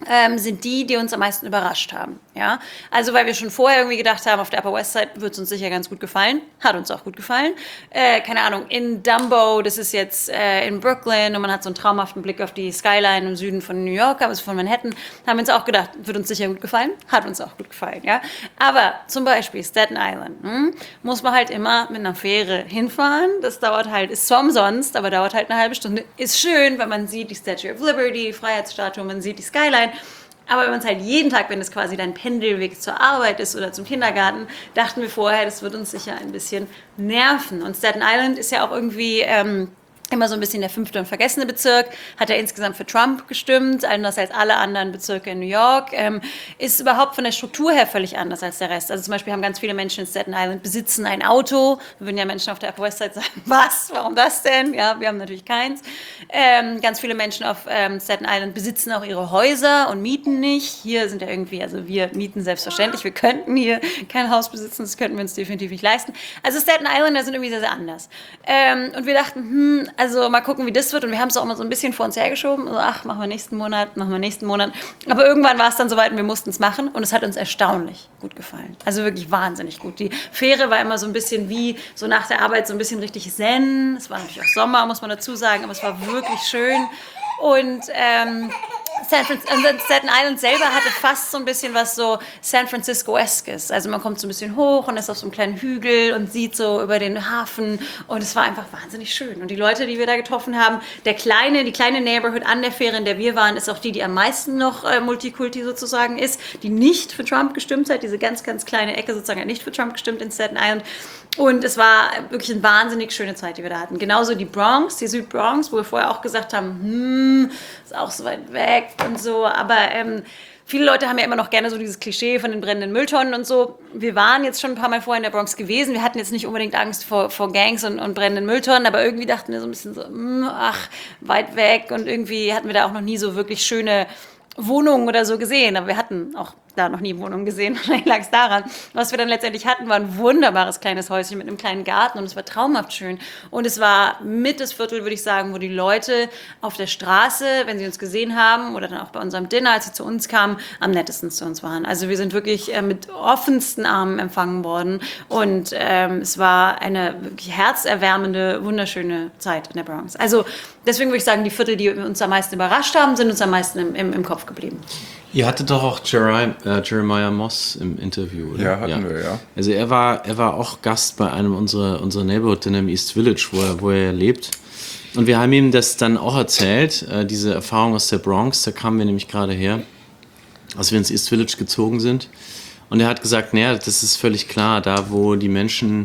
S4: ähm, sind die, die uns am meisten überrascht haben. Ja? Also weil wir schon vorher irgendwie gedacht haben, auf der Upper West Side wird es uns sicher ganz gut gefallen. Hat uns auch gut gefallen. Äh, keine Ahnung, in Dumbo, das ist jetzt äh, in Brooklyn und man hat so einen traumhaften Blick auf die Skyline im Süden von New York, also von Manhattan, haben wir uns auch gedacht, wird uns sicher gut gefallen. Hat uns auch gut gefallen. Ja? Aber zum Beispiel Staten Island hm, muss man halt immer mit einer Fähre hinfahren. Das dauert halt, ist zwar umsonst, aber dauert halt eine halbe Stunde. Ist schön, weil man sieht die Statue of Liberty, die Freiheitsstatue, man sieht die Skyline. Aber wenn man es halt jeden Tag, wenn es quasi dein Pendelweg zur Arbeit ist oder zum Kindergarten, dachten wir vorher, das wird uns sicher ein bisschen nerven. Und Staten Island ist ja auch irgendwie ähm, immer so ein bisschen der fünfte und vergessene Bezirk, hat er insgesamt für Trump gestimmt, anders als alle anderen Bezirke in New York, ähm, ist überhaupt von der Struktur her völlig anders als der Rest. Also zum Beispiel haben ganz viele Menschen in Staten Island besitzen ein Auto, da würden ja Menschen auf der Upper West Side sagen, was, warum das denn? Ja, wir haben natürlich keins. Ähm, ganz viele Menschen auf ähm, Staten Island besitzen auch ihre Häuser und mieten nicht. Hier sind ja irgendwie, also wir mieten selbstverständlich, wir könnten hier kein Haus besitzen, das könnten wir uns definitiv nicht leisten. Also Staten Islander sind irgendwie sehr, sehr anders. Ähm, und wir dachten, hm, also mal gucken, wie das wird. Und wir haben es auch mal so ein bisschen vor uns hergeschoben. So, ach, machen wir nächsten Monat, machen wir nächsten Monat. Aber irgendwann war es dann soweit und wir mussten es machen. Und es hat uns erstaunlich gut gefallen. Also wirklich wahnsinnig gut. Die Fähre war immer so ein bisschen wie, so nach der Arbeit so ein bisschen richtig zen. Es war natürlich auch Sommer, muss man dazu sagen. Aber es war wirklich schön. Und ähm, San Francisco, Staten Island selber hatte fast so ein bisschen was so San Francisco-eskes. Also man kommt so ein bisschen hoch und ist auf so einem kleinen Hügel und sieht so über den Hafen und es war einfach wahnsinnig schön. Und die Leute, die wir da getroffen haben, der kleine, die kleine Neighborhood an der Fähre, in der wir waren, ist auch die, die am meisten noch äh, Multikulti sozusagen ist, die nicht für Trump gestimmt hat. Diese ganz, ganz kleine Ecke sozusagen hat nicht für Trump gestimmt in Staten Island. Und es war wirklich eine wahnsinnig schöne Zeit, die wir da hatten. Genauso die Bronx, die Süd-Bronx, wo wir vorher auch gesagt haben, hm, ist auch so weit weg und so. Aber ähm, viele Leute haben ja immer noch gerne so dieses Klischee von den brennenden Mülltonnen und so. Wir waren jetzt schon ein paar Mal vorher in der Bronx gewesen. Wir hatten jetzt nicht unbedingt Angst vor, vor Gangs und, und brennenden Mülltonnen, aber irgendwie dachten wir so ein bisschen so, hm, ach, weit weg. Und irgendwie hatten wir da auch noch nie so wirklich schöne Wohnungen oder so gesehen. Aber wir hatten auch da noch nie Wohnungen gesehen. Vielleicht lag es daran. Was wir dann letztendlich hatten, war ein wunderbares kleines Häuschen mit einem kleinen Garten und es war traumhaft schön. Und es war mit das Viertel, würde ich sagen, wo die Leute auf der Straße, wenn sie uns gesehen haben oder dann auch bei unserem Dinner, als sie zu uns kamen, am nettesten zu uns waren. Also wir sind wirklich äh, mit offensten Armen empfangen worden und ähm, es war eine wirklich herzerwärmende, wunderschöne Zeit in der Bronx. Also deswegen würde ich sagen, die Viertel, die uns am meisten überrascht haben, sind uns am meisten im, im, im Kopf geblieben.
S5: Ihr hattet doch auch Jeremiah, äh, Jeremiah Moss im Interview, oder?
S6: Ja, hatten ja. wir, ja.
S5: Also er war, er war auch Gast bei einem unserer, unserer Neighborhood-Dinner im East Village, wo er, wo er lebt. Und wir haben ihm das dann auch erzählt, äh, diese Erfahrung aus der Bronx, da kamen wir nämlich gerade her, als wir ins East Village gezogen sind. Und er hat gesagt, naja, das ist völlig klar, da wo die Menschen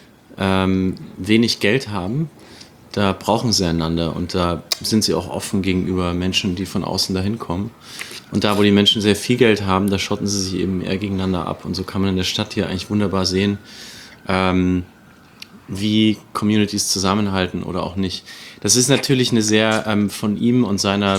S5: ähm, wenig Geld haben, da brauchen sie einander und da sind sie auch offen gegenüber Menschen, die von außen dahin kommen. Und da, wo die Menschen sehr viel Geld haben, da schotten sie sich eben eher gegeneinander ab. Und so kann man in der Stadt hier eigentlich wunderbar sehen, ähm, wie Communities zusammenhalten oder auch nicht. Das ist natürlich eine sehr ähm, von ihm und seiner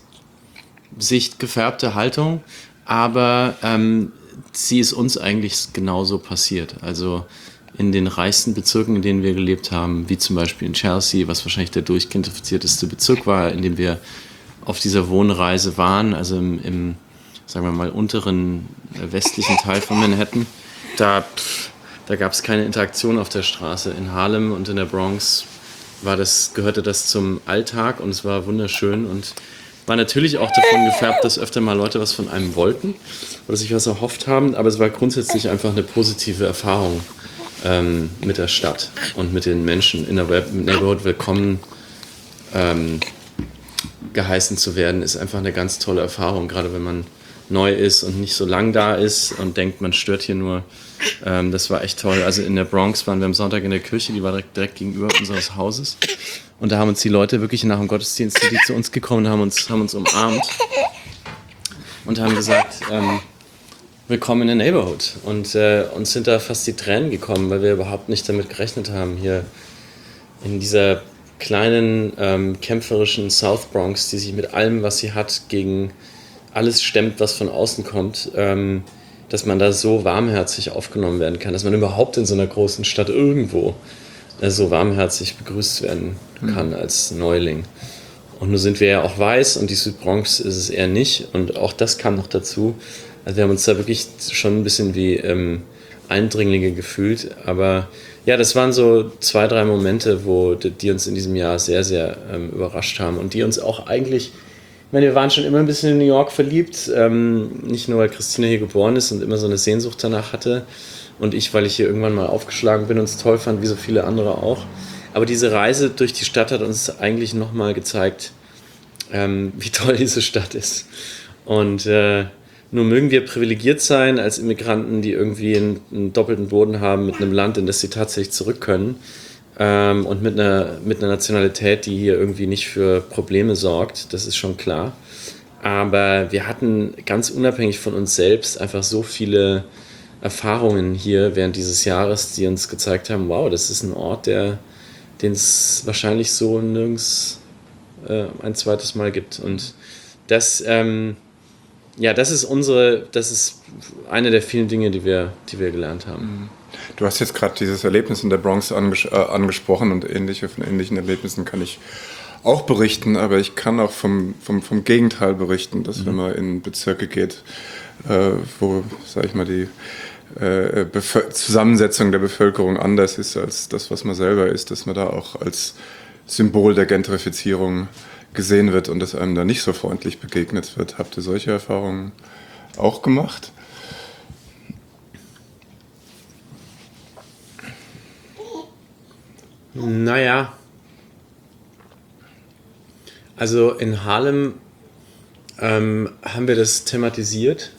S5: Weltsicht gefärbte Haltung, aber ähm, sie ist uns eigentlich genauso passiert. Also in den reichsten Bezirken, in denen wir gelebt haben, wie zum Beispiel in Chelsea, was wahrscheinlich der durchgentrifizierteste Bezirk war, in dem wir auf dieser Wohnreise waren, also im, im sagen wir mal, unteren westlichen Teil von Manhattan. Da, da gab es keine Interaktion auf der Straße. In Harlem und in der Bronx war das, gehörte das zum Alltag und es war wunderschön und war natürlich auch davon gefärbt, dass öfter mal Leute was von einem wollten oder sich was erhofft haben, aber es war grundsätzlich einfach eine positive Erfahrung ähm, mit der Stadt und mit den Menschen in der Neighborhood willkommen ähm, geheißen zu werden, ist einfach eine ganz tolle Erfahrung, gerade wenn man neu ist und nicht so lang da ist und denkt, man stört hier nur. Ähm, das war echt toll. Also in der Bronx waren wir am Sonntag in der Kirche, die war direkt, direkt gegenüber unseres Hauses. Und da haben uns die Leute wirklich nach dem Gottesdienst, die zu uns gekommen haben, uns, haben uns umarmt und haben gesagt, ähm, willkommen in der Neighborhood. Und äh, uns sind da fast die Tränen gekommen, weil wir überhaupt nicht damit gerechnet haben, hier in dieser kleinen, ähm, kämpferischen South Bronx, die sich mit allem, was sie hat, gegen alles stemmt, was von außen kommt, ähm, dass man da so warmherzig aufgenommen werden kann, dass man überhaupt in so einer großen Stadt irgendwo äh, so warmherzig begrüßt werden kann als Neuling.
S7: Und nun sind wir ja auch weiß und die Südbronx ist es eher nicht. Und auch das kam noch dazu. Also wir haben uns da wirklich schon ein bisschen wie ähm, Eindringlinge gefühlt. Aber ja, das waren so zwei, drei Momente, wo die, die uns in diesem Jahr sehr, sehr ähm, überrascht haben. Und die uns auch eigentlich, ich meine, wir waren schon immer ein bisschen in New York verliebt. Ähm, nicht nur, weil Christina hier geboren ist und immer so eine Sehnsucht danach hatte. Und ich, weil ich hier irgendwann mal aufgeschlagen bin und es toll fand, wie so viele andere auch. Aber diese Reise durch die Stadt hat uns eigentlich nochmal gezeigt, ähm, wie toll diese Stadt ist. Und äh, nur mögen wir privilegiert sein als Immigranten, die irgendwie einen, einen doppelten Boden haben mit einem Land, in das sie tatsächlich zurück können. Ähm, und mit einer, mit einer Nationalität, die hier irgendwie nicht für Probleme sorgt. Das ist schon klar. Aber wir hatten ganz unabhängig von uns selbst einfach so viele Erfahrungen hier während dieses Jahres, die uns gezeigt haben, wow, das ist ein Ort, der den es wahrscheinlich so nirgends äh, ein zweites Mal gibt. Und das, ähm, ja, das ist unsere, das ist eine der vielen Dinge, die wir, die wir gelernt haben.
S6: Du hast jetzt gerade dieses Erlebnis in der Bronx anges- äh, angesprochen und ähnliche, von ähnlichen Erlebnissen kann ich auch berichten, aber ich kann auch vom, vom, vom Gegenteil berichten, dass mhm. wenn man in Bezirke geht, äh, wo, sag ich mal, die Äh, Bevölker- Zusammensetzung der Bevölkerung anders ist als das, was man selber ist, dass man da auch als Symbol der Gentrifizierung gesehen wird und dass einem da nicht so freundlich begegnet wird. Habt ihr solche Erfahrungen auch gemacht?
S7: Naja, also in Harlem ähm, haben wir das thematisiert,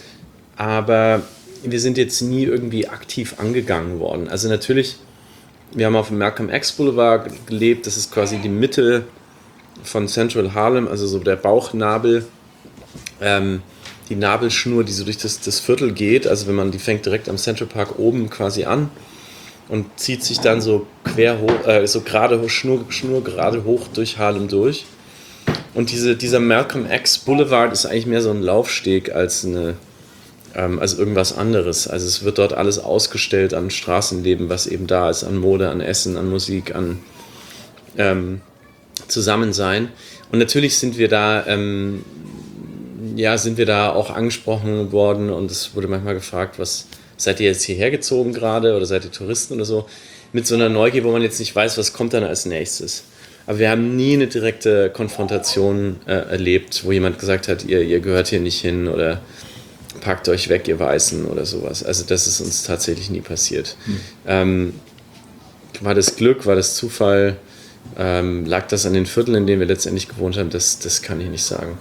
S7: aber wir sind jetzt nie irgendwie aktiv angegangen worden. Also natürlich, wir haben auf dem Malcolm X Boulevard gelebt, das ist quasi die Mitte von Central Harlem, also so der Bauchnabel, ähm, die Nabelschnur, die so durch das, das Viertel geht. Also wenn man, die fängt direkt am Central Park oben quasi an und zieht sich dann so quer hoch, äh, so gerade hoch, Schnur, Schnur gerade hoch durch Harlem durch. Und diese, dieser Malcolm X Boulevard ist eigentlich mehr so ein Laufsteg als eine also irgendwas anderes. Also es wird dort alles ausgestellt an Straßenleben, was eben da ist, an Mode, an Essen, an Musik, an ähm, Zusammensein. Und natürlich sind wir da, ähm, ja, sind wir da auch angesprochen worden und es wurde manchmal gefragt, was, seid ihr jetzt hierher gezogen gerade oder seid ihr Touristen oder so? Mit so einer Neugier, wo man jetzt nicht weiß, was kommt dann als nächstes. Aber wir haben nie eine direkte Konfrontation äh, erlebt, wo jemand gesagt hat, ihr, ihr gehört hier nicht hin oder packt euch weg, ihr Weißen oder sowas. Also das ist uns tatsächlich nie passiert. Hm. Ähm, war das Glück, war das Zufall, ähm, lag das an den Vierteln, in denen wir letztendlich gewohnt haben, das, das kann ich nicht sagen.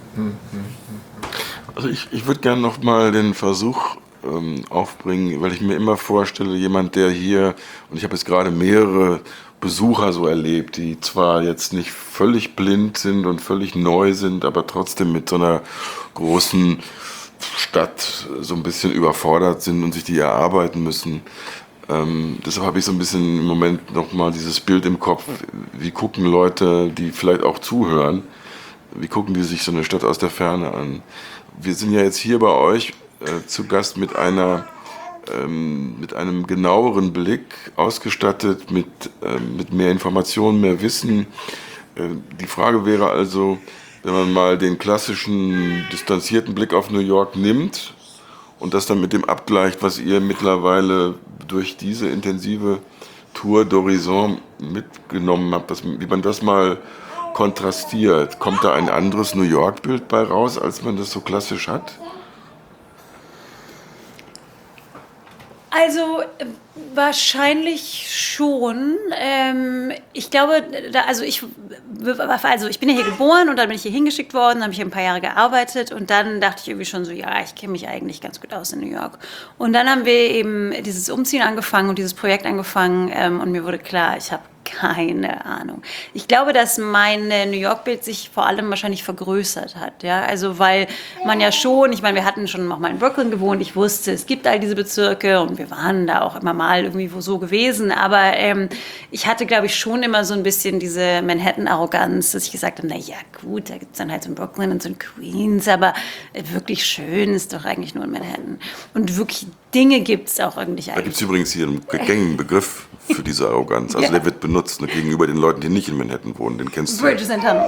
S1: Also ich, ich würde gerne noch mal den Versuch ähm, aufbringen, weil ich mir immer vorstelle, jemand, der hier, und ich habe jetzt gerade mehrere Besucher so erlebt, die zwar jetzt nicht völlig blind sind und völlig neu sind, aber trotzdem mit so einer großen Stadt so ein bisschen überfordert sind und sich die erarbeiten müssen. Ähm, deshalb habe ich so ein bisschen im Moment nochmal dieses Bild im Kopf, wie gucken Leute, die vielleicht auch zuhören, wie gucken die sich so eine Stadt aus der Ferne an. Wir sind ja jetzt hier bei euch äh, zu Gast mit einer ähm, mit einem genaueren Blick, ausgestattet mit, äh, mit mehr Informationen, mehr Wissen. Äh, die Frage wäre also, wenn man mal den klassischen distanzierten Blick auf New York nimmt und das dann mit dem abgleicht, was ihr mittlerweile durch diese intensive Tour d'Horizon mitgenommen habt, dass, wie man das mal kontrastiert, kommt da ein anderes New York-Bild bei raus, als man das so klassisch hat?
S4: Also äh, wahrscheinlich schon. Ähm, ich glaube, da, also ich, also ich bin ja hier geboren und dann bin ich hier hingeschickt worden, habe ich hier ein paar Jahre gearbeitet und dann dachte ich irgendwie schon so, ja, ich kenne mich eigentlich ganz gut aus in New York. Und dann haben wir eben dieses Umziehen angefangen und dieses Projekt angefangen ähm, und mir wurde klar, ich habe keine Ahnung. Ich glaube, dass mein New York-Bild sich vor allem wahrscheinlich vergrößert hat. Ja? Also weil man ja schon, ich meine, wir hatten schon auch mal in Brooklyn gewohnt, ich wusste, es gibt all diese Bezirke und wir waren da auch immer mal irgendwie wo so gewesen, aber ähm, ich hatte, glaube ich, schon immer so ein bisschen diese Manhattan-Arroganz, dass ich gesagt habe, na ja, gut, da gibt es dann halt so in Brooklyn und so in Queens, aber wirklich schön ist doch eigentlich nur in Manhattan. Und wirklich Dinge gibt es auch irgendwie.
S1: Da gibt es übrigens hier einen gängigen Begriff für diese Arroganz. Also
S4: ja.
S1: Der wird benutzt ne, gegenüber den Leuten, die nicht in Manhattan wohnen. Den kennst du.
S4: Bridges and Tunnels.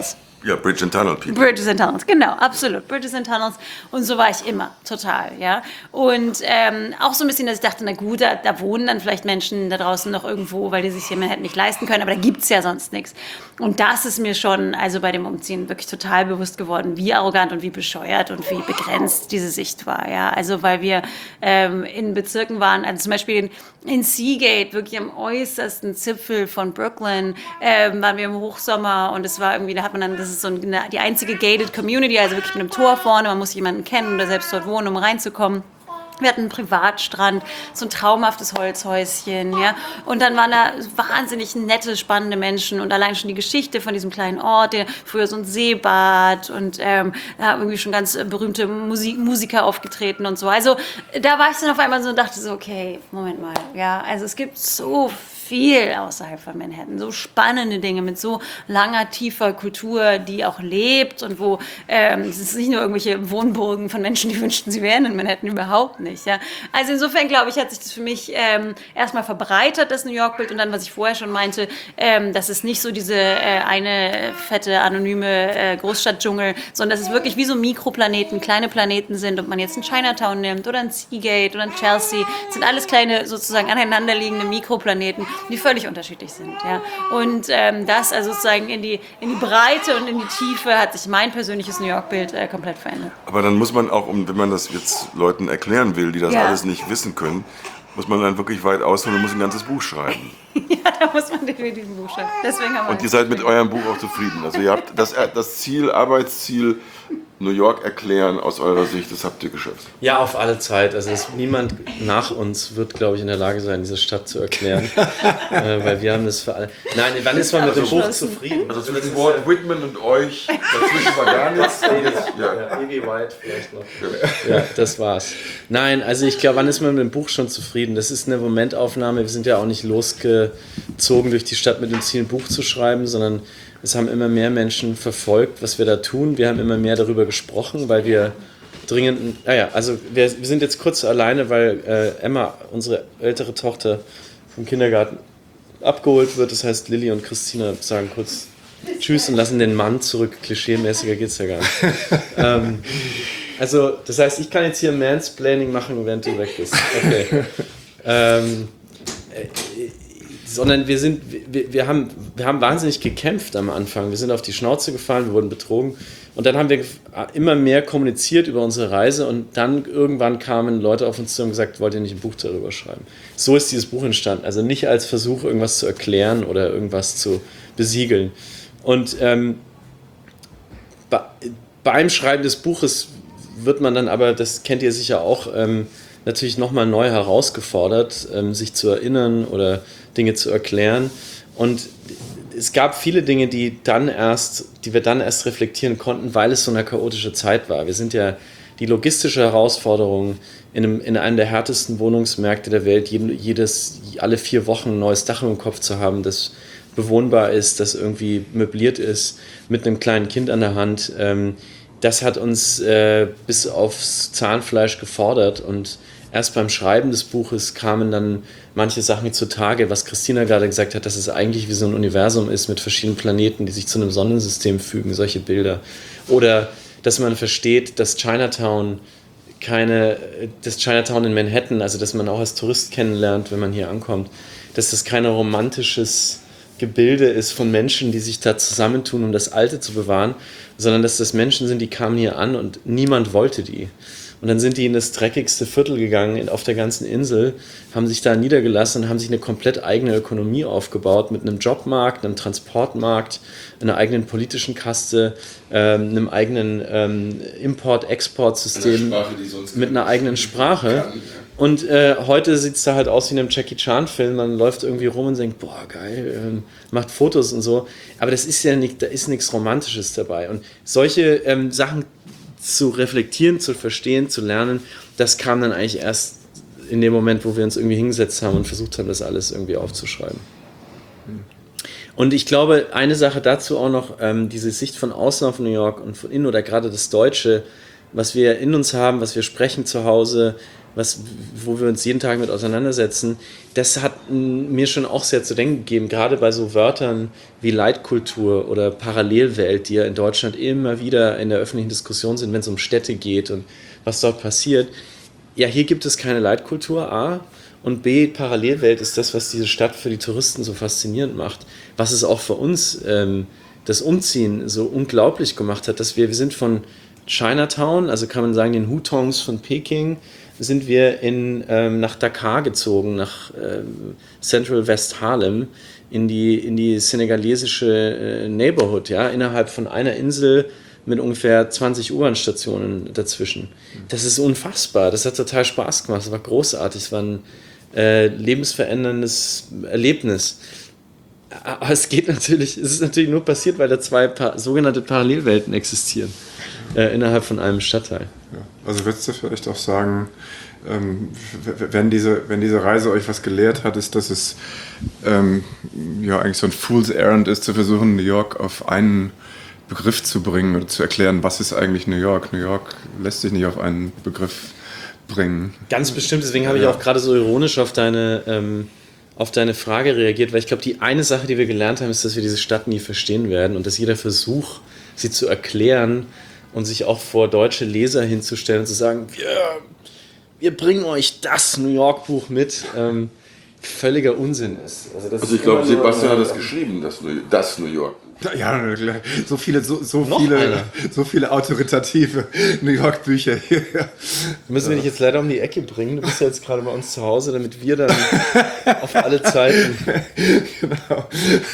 S1: Ja, Bridge and Tunnel People.
S4: Bridges and Tunnels, genau, absolut. Bridges and Tunnels. Und so war ich immer, total, ja. Und ähm, auch so ein bisschen, dass ich dachte, na gut, da, da wohnen dann vielleicht Menschen da draußen noch irgendwo, weil die sich hier Manhattan nicht leisten können, aber da gibt es ja sonst nichts. Und das ist mir schon, also bei dem Umziehen wirklich total bewusst geworden, wie arrogant und wie bescheuert und wie begrenzt diese Sicht war, ja. Also weil wir ähm, in Bezirken waren, also zum Beispiel in, in Seagate, wirklich am äußersten Zipfel von Brooklyn, ähm, waren wir im Hochsommer und es war irgendwie, da hat man dann, das ist so eine, die einzige gated Community, also wirklich mit einem Tor vorne, man muss jemanden kennen oder selbst dort wohnen, um reinzukommen. Wir hatten einen Privatstrand, so ein traumhaftes Holzhäuschen, ja. Und dann waren da wahnsinnig nette, spannende Menschen und allein schon die Geschichte von diesem kleinen Ort, der früher so ein Seebad und ähm, da haben irgendwie schon ganz berühmte Musik, Musiker aufgetreten und so. Also da war ich dann auf einmal so und dachte so, okay, Moment mal, ja, also es gibt so viel außerhalb von Manhattan, so spannende Dinge mit so langer, tiefer Kultur, die auch lebt und wo ähm, es ist nicht nur irgendwelche Wohnburgen von Menschen, die wünschten, sie wären in Manhattan, überhaupt nicht. Ja. Also insofern, glaube ich, hat sich das für mich ähm, erstmal verbreitert, das New York-Bild, und dann, was ich vorher schon meinte, ähm, dass es nicht so diese äh, eine fette, anonyme äh, Großstadtdschungel, sondern dass es wirklich wie so Mikroplaneten, kleine Planeten sind, ob man jetzt einen Chinatown nimmt oder ein Seagate oder ein Chelsea, das sind alles kleine, sozusagen aneinanderliegende Mikroplaneten, die völlig unterschiedlich sind. Ja. Und ähm, das also sozusagen in die, in die Breite und in die Tiefe hat sich mein persönliches New York-Bild äh, komplett verändert.
S1: Aber dann muss man auch, um, wenn man das jetzt Leuten erklären will, die das
S4: Ja.
S1: alles nicht wissen können, muss man dann wirklich weit ausholen und muss ein ganzes Buch schreiben.
S4: Ja, da muss man definitiv ein Buch schreiben. Deswegen haben wir
S1: Und ihr seid mit eurem Buch auch zufrieden. Also ihr habt das, das Ziel, Arbeitsziel New York erklären aus eurer Sicht, das habt ihr geschafft.
S7: Ja, auf alle Zeit. Also es, niemand nach uns wird, glaube ich, in der Lage sein, diese Stadt zu erklären. äh, weil wir haben das für alle... Nein, wann ist man mit dem Buch zufrieden?
S1: Also zwischen Walt Whitman und euch, dazwischen war gar nichts. Ja.
S7: Ja, E B. White vielleicht noch. Ja, das war's. Nein, also ich glaube, wann ist man mit dem Buch schon zufrieden? Das ist eine Momentaufnahme. Wir sind ja auch nicht losgezogen durch die Stadt mit dem Ziel, ein Buch zu schreiben, sondern es haben immer mehr Menschen verfolgt, was wir da tun. Wir haben immer mehr darüber gesprochen, weil wir dringend... Naja, also wir, wir sind jetzt kurz alleine, weil äh, Emma, unsere ältere Tochter, vom Kindergarten abgeholt wird. Das heißt, Lilly und Christina sagen kurz Tschüss und lassen den Mann zurück. Klischee-mäßiger geht's ja gar nicht. ähm, also, das heißt, ich kann jetzt hier Mansplaining machen, während du weg bist. Okay. ähm, äh, sondern wir sind, wir, wir, haben, wir haben wahnsinnig gekämpft am Anfang. Wir sind auf die Schnauze gefallen, wir wurden betrogen. Und dann haben wir immer mehr kommuniziert über unsere Reise und dann irgendwann kamen Leute auf uns zu und gesagt, wollt ihr nicht ein Buch darüber schreiben? So ist dieses Buch entstanden. Also nicht als Versuch, irgendwas zu erklären oder irgendwas zu besiegeln. Und ähm, bei, beim Schreiben des Buches wird man dann aber, das kennt ihr sicher auch, ähm, natürlich nochmal neu herausgefordert, ähm, sich zu erinnern oder Dinge zu erklären. Und es gab viele Dinge, die dann erst, die wir dann erst reflektieren konnten, weil es so eine chaotische Zeit war. Wir sind ja die logistische Herausforderung, in einem, in einem der härtesten Wohnungsmärkte der Welt, jedes, alle vier Wochen ein neues Dach im Kopf zu haben, das bewohnbar ist, das irgendwie möbliert ist, mit einem kleinen Kind an der Hand. Ähm, das hat uns äh, bis aufs Zahnfleisch gefordert und erst beim Schreiben des Buches kamen dann manche Sachen zutage, was Christina gerade gesagt hat, dass es eigentlich wie so ein Universum ist mit verschiedenen Planeten, die sich zu einem Sonnensystem fügen, solche Bilder. Oder dass man versteht, dass Chinatown keine, das Chinatown in Manhattan, also dass man auch als Tourist kennenlernt, wenn man hier ankommt, dass das kein romantisches Gebilde ist von Menschen, die sich da zusammentun, um das Alte zu bewahren, sondern dass das Menschen sind, die kamen hier an und niemand wollte die. Und dann sind die in das dreckigste Viertel gegangen auf der ganzen Insel, haben sich da niedergelassen und haben sich eine komplett eigene Ökonomie aufgebaut mit einem Jobmarkt, einem Transportmarkt, einer eigenen politischen Kaste, ähm, einem eigenen ähm, Import-Export-System mit einer eigenen Sprache. Und äh, heute sieht es da halt aus wie in einem Jackie Chan-Film. Man läuft irgendwie rum und denkt, boah, geil, ähm, macht Fotos und so. Aber das ist ja nicht, da ist nichts Romantisches dabei. Und solche ähm, Sachen zu reflektieren, zu verstehen, zu lernen, das kam dann eigentlich erst in dem Moment, wo wir uns irgendwie hingesetzt haben und versucht haben, das alles irgendwie aufzuschreiben. Und ich glaube, eine Sache dazu auch noch, ähm, diese Sicht von außen auf New York und von innen oder gerade das Deutsche, was wir in uns haben, was wir sprechen zu Hause, was, wo wir uns jeden Tag mit auseinandersetzen, das hat mir schon auch sehr zu denken gegeben, gerade bei so Wörtern wie Leitkultur oder Parallelwelt, die ja in Deutschland immer wieder in der öffentlichen Diskussion sind, wenn es um Städte geht und was dort passiert. Ja, hier gibt es keine Leitkultur, A, und B, Parallelwelt ist das, was diese Stadt für die Touristen so faszinierend macht, was es auch für uns ähm, das Umziehen so unglaublich gemacht hat, dass wir, wir sind von Chinatown, also kann man sagen den Hutongs von Peking, sind wir in, ähm, nach Dakar gezogen, nach ähm, Central West Harlem, in die, in die senegalesische äh, Neighborhood, ja, innerhalb von einer Insel mit ungefähr zwanzig U-Bahn-Stationen dazwischen. Das ist unfassbar, das hat total Spaß gemacht, das war großartig, es war ein äh, lebensveränderndes Erlebnis. Aber es geht natürlich, es ist natürlich nur passiert, weil da zwei pa- sogenannte Parallelwelten existieren. Äh, innerhalb von einem Stadtteil.
S6: Ja. Also würdest du vielleicht auch sagen, ähm, wenn, diese, wenn diese Reise euch was gelehrt hat, ist, dass es ähm, ja eigentlich so ein Fool's Errand ist, zu versuchen, New York auf einen Begriff zu bringen oder zu erklären, was ist eigentlich New York. New York lässt sich nicht auf einen Begriff bringen.
S7: Ganz bestimmt, deswegen habe ich auch gerade so ironisch auf deine, ähm, auf deine Frage reagiert, weil ich glaube, die eine Sache, die wir gelernt haben, ist, dass wir diese Stadt nie verstehen werden und dass jeder Versuch, sie zu erklären, und sich auch vor deutsche Leser hinzustellen und zu sagen, wir, wir bringen euch das New York-Buch mit, ähm, völliger Unsinn ist.
S1: Also, das also ich glaube, Sebastian hat das geschrieben, das New, das New York.
S6: Ja, so viele, so, so viele, so viele autoritative New York-Bücher hier.
S7: Müssen wir dich jetzt leider um die Ecke bringen. Du bist ja jetzt gerade bei uns zu Hause, damit wir dann auf alle Zeiten... Genau.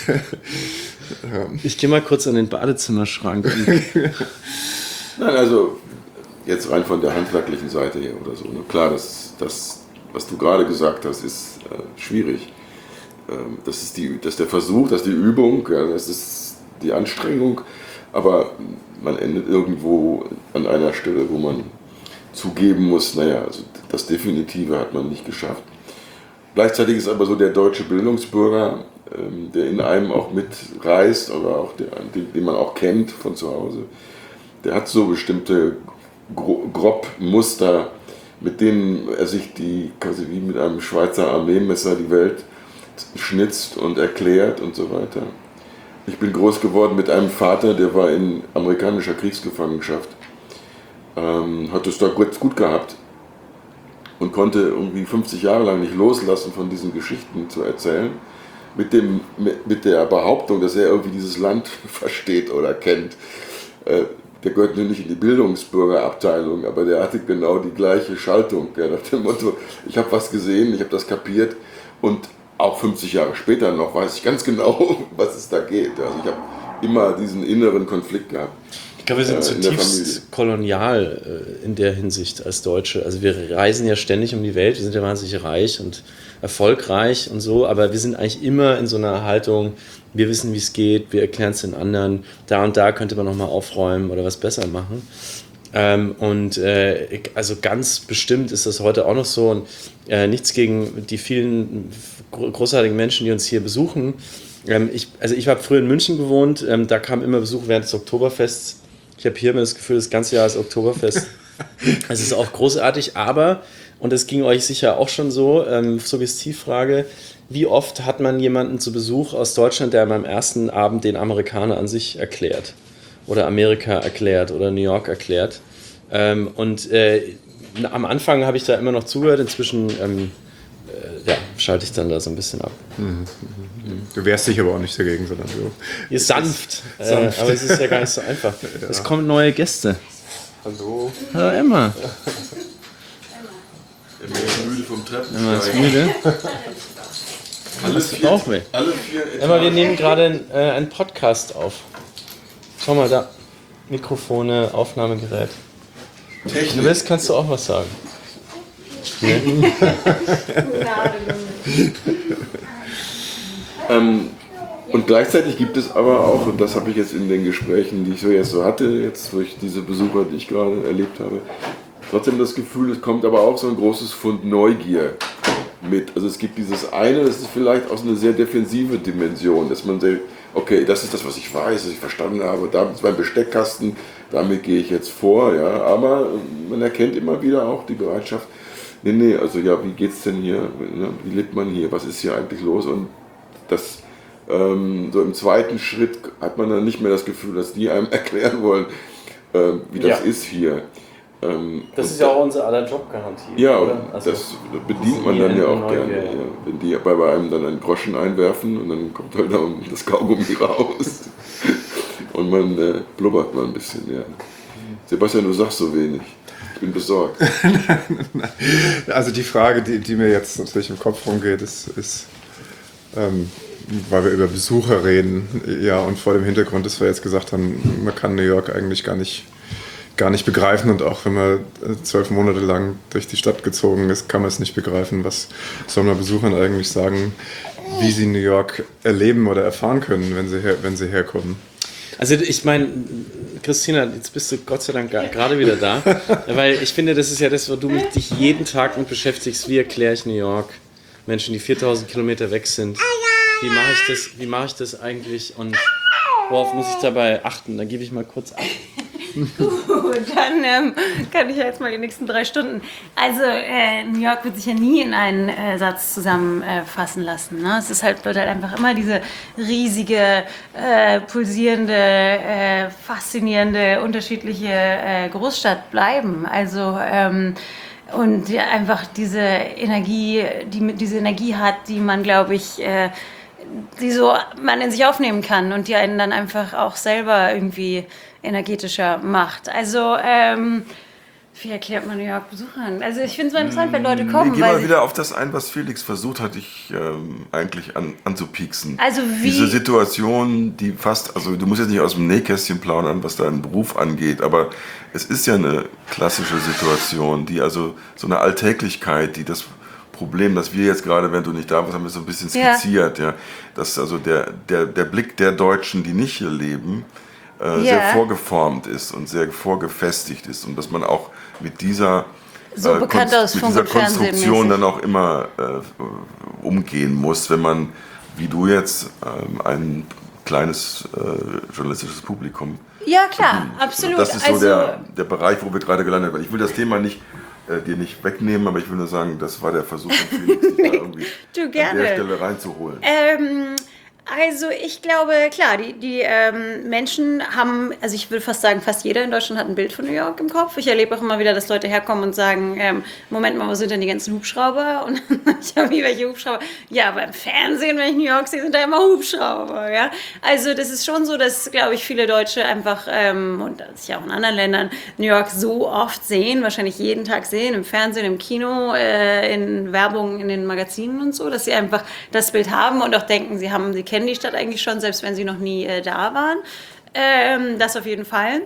S7: Ich gehe mal kurz an den Badezimmerschrank.
S1: Nein, also jetzt rein von der handwerklichen Seite her oder so. Ne? Klar, das, das, was du gerade gesagt hast, ist äh, schwierig. Ähm, das ist die, das ist der Versuch, das ist die Übung, ja, das ist die Anstrengung, aber man endet irgendwo an einer Stelle, wo man zugeben muss, naja, also das Definitive hat man nicht geschafft. Gleichzeitig ist aber so der deutsche Bildungsbürger, ähm, der in einem auch mitreist, oder auch der, den, den man auch kennt von zu Hause, der hat so bestimmte grob Muster, mit denen er sich die quasi wie mit einem Schweizer Armeemesser die Welt schnitzt und erklärt und so weiter. Ich bin groß geworden mit einem Vater, der war in amerikanischer Kriegsgefangenschaft, ähm, hat es da gut, gut gehabt und konnte irgendwie fünfzig Jahre lang nicht loslassen von diesen Geschichten zu erzählen, mit, dem, mit, mit der Behauptung, dass er irgendwie dieses Land versteht oder kennt. Äh, Der gehört nur nicht in die Bildungsbürgerabteilung, aber der hatte genau die gleiche Schaltung. Ja, nach dem Motto, ich habe was gesehen, ich habe das kapiert und auch fünfzig Jahre später noch weiß ich ganz genau, was es da geht. Also ich habe immer diesen inneren Konflikt gehabt.
S7: Ich glaube, wir sind äh, zutiefst kolonial äh, in der Hinsicht als Deutsche. Also wir reisen ja ständig um die Welt, wir sind ja wahnsinnig reich und erfolgreich und so, aber wir sind eigentlich immer in so einer Haltung, wir wissen, wie es geht, wir erklären es den anderen, da und da könnte man nochmal aufräumen oder was besser machen. Ähm, und äh, also ganz bestimmt ist das heute auch noch so und äh, nichts gegen die vielen großartigen Menschen, die uns hier besuchen. Ähm, ich, also ich habe früher in München gewohnt, ähm, da kam immer Besuch während des Oktoberfests. Ich habe hier immer das Gefühl, das ganze Jahr ist Oktoberfest. Es ist auch großartig, aber, und das ging euch sicher auch schon so, ähm, Suggestivfrage, wie oft hat man jemanden zu Besuch aus Deutschland, der am ersten Abend den Amerikaner an sich erklärt? Oder Amerika erklärt oder New York erklärt? Ähm, und äh, am Anfang habe ich da immer noch zugehört, inzwischen ähm, äh, ja, schalte ich dann da so ein bisschen ab.
S6: Mhm. Du wehrst dich aber auch nicht dagegen, sondern du...
S7: Ihr sanft, sanft. Äh, aber es ist ja gar nicht so einfach. Ja. Es kommen neue Gäste.
S6: Hallo.
S7: Hallo Emma.
S1: Emma ist müde vom Treppen.
S7: Emma ist müde.
S1: Alles vier,
S7: auch weh.
S1: alle vier
S7: Emma, wir nehmen gerade äh, einen Podcast auf. Schau mal da. Mikrofone, Aufnahmegerät. Technik. Wenn du willst, kannst du auch was sagen. Nee?
S1: ähm, und gleichzeitig gibt es aber auch, und das habe ich jetzt in den Gesprächen, die ich so jetzt so hatte, jetzt durch diese Besucher, die ich gerade erlebt habe, trotzdem das Gefühl, es kommt aber auch so ein großes Pfund Neugier mit. Also es gibt dieses eine, das ist vielleicht auch so eine sehr defensive Dimension, dass man sagt, okay, das ist das, was ich weiß, was ich verstanden habe, da ist mein Besteckkasten, damit gehe ich jetzt vor, ja, aber man erkennt immer wieder auch die Bereitschaft, Nee, nee, also ja, wie geht's denn hier? Ne? Wie lebt man hier? Was ist hier eigentlich los? Und das ähm, so im zweiten Schritt hat man dann nicht mehr das Gefühl, dass die einem erklären wollen, ähm, wie das
S7: Ja.
S1: ist hier. Ähm,
S7: Das ist ja auch unser aller Jobgarantie.
S1: Ja,
S7: oder?
S1: und
S7: Also,
S1: das bedient man dann ja auch
S7: Neugier.
S1: gerne. Ja. Wenn die bei bei einem dann einen Groschen einwerfen und dann kommt halt auch das Kaugummi raus und man äh, blubbert mal ein bisschen. Ja. Sebastian, du sagst so wenig. Ich bin besorgt.
S6: Also die Frage, die, die mir jetzt natürlich im Kopf rumgeht, ist, ist ähm, weil wir über Besucher reden, ja, und vor dem Hintergrund, dass wir jetzt gesagt haben, man kann New York eigentlich gar nicht, gar nicht begreifen, und auch wenn man zwölf Monate lang durch die Stadt gezogen ist, kann man es nicht begreifen. Was soll man Besuchern eigentlich sagen, wie sie New York erleben oder erfahren können, wenn sie, her, wenn sie herkommen?
S7: Also ich meine, Christina, jetzt bist du Gott sei Dank gerade wieder da, weil ich finde, das ist ja das, wo du mich, dich jeden Tag mit beschäftigst. Wie erkläre ich New York? Menschen, die viertausend Kilometer weg sind. Wie mache ich das, wie mache ich das eigentlich und worauf muss ich dabei achten? Dann gebe ich mal kurz ab.
S4: Gut, dann ähm, kann ich ja jetzt mal die nächsten drei Stunden. Also äh, New York wird sich ja nie in einen äh, Satz zusammenfassen äh, lassen. Ne? Es ist halt, wird halt einfach immer diese riesige, äh, pulsierende, äh, faszinierende, unterschiedliche äh, Großstadt bleiben. Also ähm, und ja, einfach diese Energie, die diese Energie hat, die man, glaube ich, äh, die so man in sich aufnehmen kann und die einen dann einfach auch selber irgendwie energetischer macht. Also, ähm, wie erklärt man New York Besuchern? Also ich finde es so interessant, wenn Leute kommen.
S1: Ich gehe
S4: weil
S1: mal
S4: sie-
S1: wieder auf das ein, was Felix versucht hat, dich ähm, eigentlich an, anzupieksen.
S4: Also wie-
S1: Diese Situation, die fast, also du musst jetzt nicht aus dem Nähkästchen plaudern, was deinen Beruf angeht, aber es ist ja eine klassische Situation, die also so eine Alltäglichkeit, die das Problem, das wir jetzt gerade, wenn du nicht da warst, haben wir so ein bisschen
S4: Ja.
S1: skizziert, ja, dass also der, der, der Blick der Deutschen, die nicht hier leben, äh,
S4: Ja.
S1: sehr vorgeformt ist und sehr vorgefestigt ist und dass man auch mit dieser
S4: So
S1: äh,
S4: bekannt
S1: Konst-
S4: aus
S1: mit
S4: Funk
S1: dieser
S4: und Fernsehen
S1: Konstruktion
S4: mäßig.
S1: dann auch immer äh, umgehen muss, wenn man, wie du jetzt, ähm, ein kleines äh, journalistisches Publikum.
S4: Ja, klar,
S1: bedienst.
S4: absolut.
S1: Das ist so
S4: Also-
S1: der, der Bereich, wo wir gerade gelandet sind. Ich will das Thema nicht äh, dir nicht wegnehmen, aber ich will nur sagen, das war der Versuch von Felix, dich da irgendwie
S4: Du, gerne.
S1: an der Stelle reinzuholen.
S4: Ähm, also ich glaube, klar, die, die ähm, Menschen haben, also ich würde fast sagen, fast jeder in Deutschland hat ein Bild von New York im Kopf. Ich erlebe auch immer wieder, dass Leute herkommen und sagen, ähm, Moment mal, wo sind denn die ganzen Hubschrauber? Und ich habe wie, welche Hubschrauber? Ja, aber im Fernsehen, wenn ich New York sehe, sind da immer Hubschrauber. Ja? Also das ist schon so, dass, glaube ich, viele Deutsche einfach, ähm, und sicher auch in anderen Ländern, New York so oft sehen, wahrscheinlich jeden Tag sehen, im Fernsehen, im Kino, äh, in Werbung, in den Magazinen und so, dass sie einfach das Bild haben und auch denken, sie haben, sie kennen die Stadt eigentlich schon, selbst wenn sie noch nie äh, da waren. Ähm, das auf jeden Fall.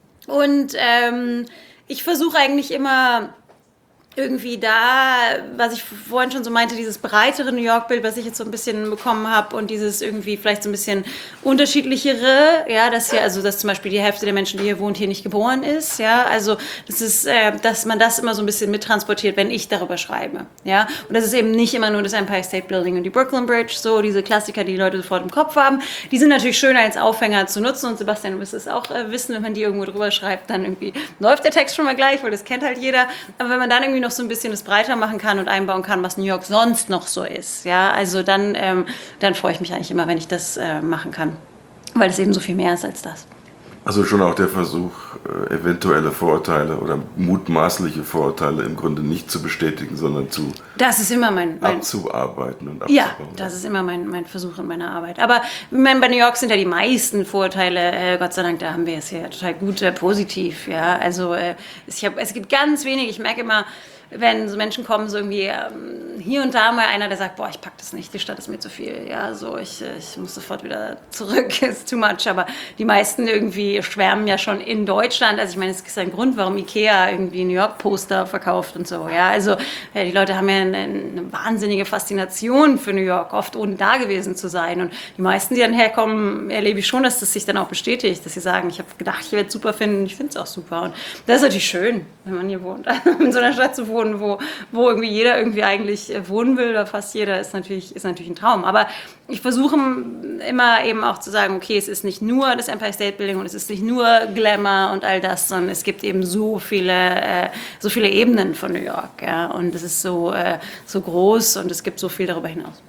S4: Und ähm, ich versuche eigentlich immer irgendwie da, was ich vorhin schon so meinte, dieses breitere New York-Bild, was ich jetzt so ein bisschen bekommen habe und dieses irgendwie vielleicht so ein bisschen unterschiedlichere, ja, dass hier, also dass zum Beispiel die Hälfte der Menschen, die hier wohnt, hier nicht geboren ist, ja, also das ist, äh, dass man das immer so ein bisschen mittransportiert, wenn ich darüber schreibe, ja, und das ist eben nicht immer nur das Empire State Building und die Brooklyn Bridge, so diese Klassiker, die die Leute sofort im Kopf haben, die sind natürlich schöner als Aufhänger zu nutzen und Sebastian, du wirst es auch äh, wissen, wenn man die irgendwo drüber schreibt, dann irgendwie läuft der Text schon mal gleich, weil das kennt halt jeder, aber wenn man dann irgendwie noch so ein bisschen das breiter machen kann und einbauen kann, was New York sonst noch so ist. Ja, also dann, ähm, dann freue ich mich eigentlich immer, wenn ich das äh, machen kann, weil es eben so viel mehr ist als das.
S1: Also schon auch der Versuch, äh, eventuelle Vorurteile oder mutmaßliche Vorurteile im Grunde nicht zu bestätigen, sondern zu
S4: Das ist immer mein, mein
S1: abzuarbeiten und abzubauen.
S4: Ja, das ist immer mein, mein Versuch in meiner Arbeit. Aber ich meine, bei New York sind ja die meisten Vorurteile, äh, Gott sei Dank, da haben wir es ja total gut äh, positiv. Ja? Also äh, ich hab, es gibt ganz wenig, ich merke immer, wenn so Menschen kommen, so irgendwie ähm, hier und da mal einer, der sagt, boah, ich pack das nicht, die Stadt ist mir zu viel, ja, so, ich, ich muss sofort wieder zurück, ist too much, aber die meisten irgendwie schwärmen ja schon in Deutschland, also ich meine, es ist ein Grund, warum Ikea irgendwie New York Poster verkauft und so, ja, also ja, die Leute haben ja eine, eine wahnsinnige Faszination für New York, oft ohne da gewesen zu sein und die meisten, die dann herkommen, erlebe ich schon, dass das sich dann auch bestätigt, dass sie sagen, ich habe gedacht, ich werde es super finden, ich finde es auch super und das ist natürlich schön, wenn man hier wohnt, in so einer Stadt zu wohnen, wohnen, wo, wo irgendwie jeder irgendwie eigentlich wohnen will, oder fast jeder, ist natürlich, ist natürlich ein Traum. Aber ich versuche immer eben auch zu sagen, okay, es ist nicht nur das Empire State Building und es ist nicht nur Glamour und all das, sondern es gibt eben so viele, äh, so viele Ebenen von New York. Ja? Und es ist so, äh, so groß und es gibt so viel darüber hinaus.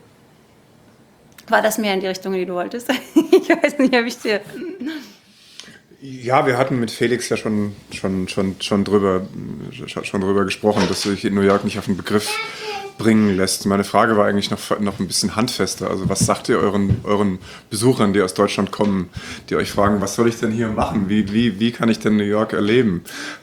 S4: War das mehr in die Richtung, in die du wolltest? Ich weiß nicht, ob ich dir...
S6: Ja, wir hatten mit Felix ja schon, schon, schon, schon, drüber, schon drüber gesprochen, dass sich in New York nicht auf den Begriff bringen lässt. Meine Frage war eigentlich noch, noch ein bisschen handfester. Also was sagt ihr euren, euren Besuchern, die aus Deutschland kommen, die euch fragen, was soll ich denn hier machen? Wie, wie, wie kann ich denn New York erleben?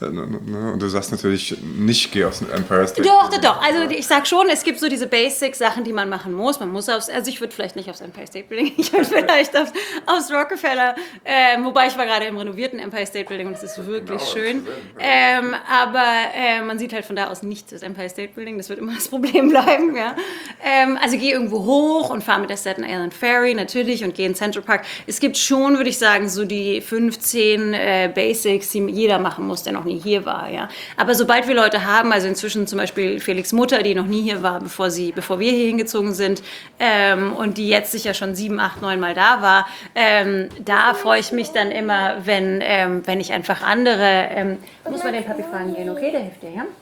S6: Und du sagst natürlich nicht, geh aufs Empire State.
S4: Doch, doch, doch. Also ich sag schon, es gibt so diese Basic-Sachen, die man machen muss. Man muss aufs, also ich würde vielleicht nicht aufs Empire State Building, ich würde vielleicht aufs, aufs Rockefeller, ähm, wobei ich war gerade im renovierten Empire State Building und es ist wirklich genau, schön. Ähm, aber äh, man sieht halt von da aus nicht das Empire State Building, das wird immer das Problem bleiben, ja. Ähm, also geh irgendwo hoch und fahr mit der Staten Island Ferry natürlich und geh in Central Park. Es gibt schon, würde ich sagen, so die fünfzehn äh, Basics, die jeder machen muss, der noch nie hier war, ja. Aber sobald wir Leute haben, also inzwischen zum Beispiel Felix Mutter, die noch nie hier war, bevor sie, bevor wir hier hingezogen sind, ähm, und die jetzt sicher schon sieben, acht, neun Mal da war, ähm, da freue ich mich dann immer, wenn, ähm, wenn ich einfach andere, ähm, muss man den Papi fragen gehen, okay, der hilft dir, ja?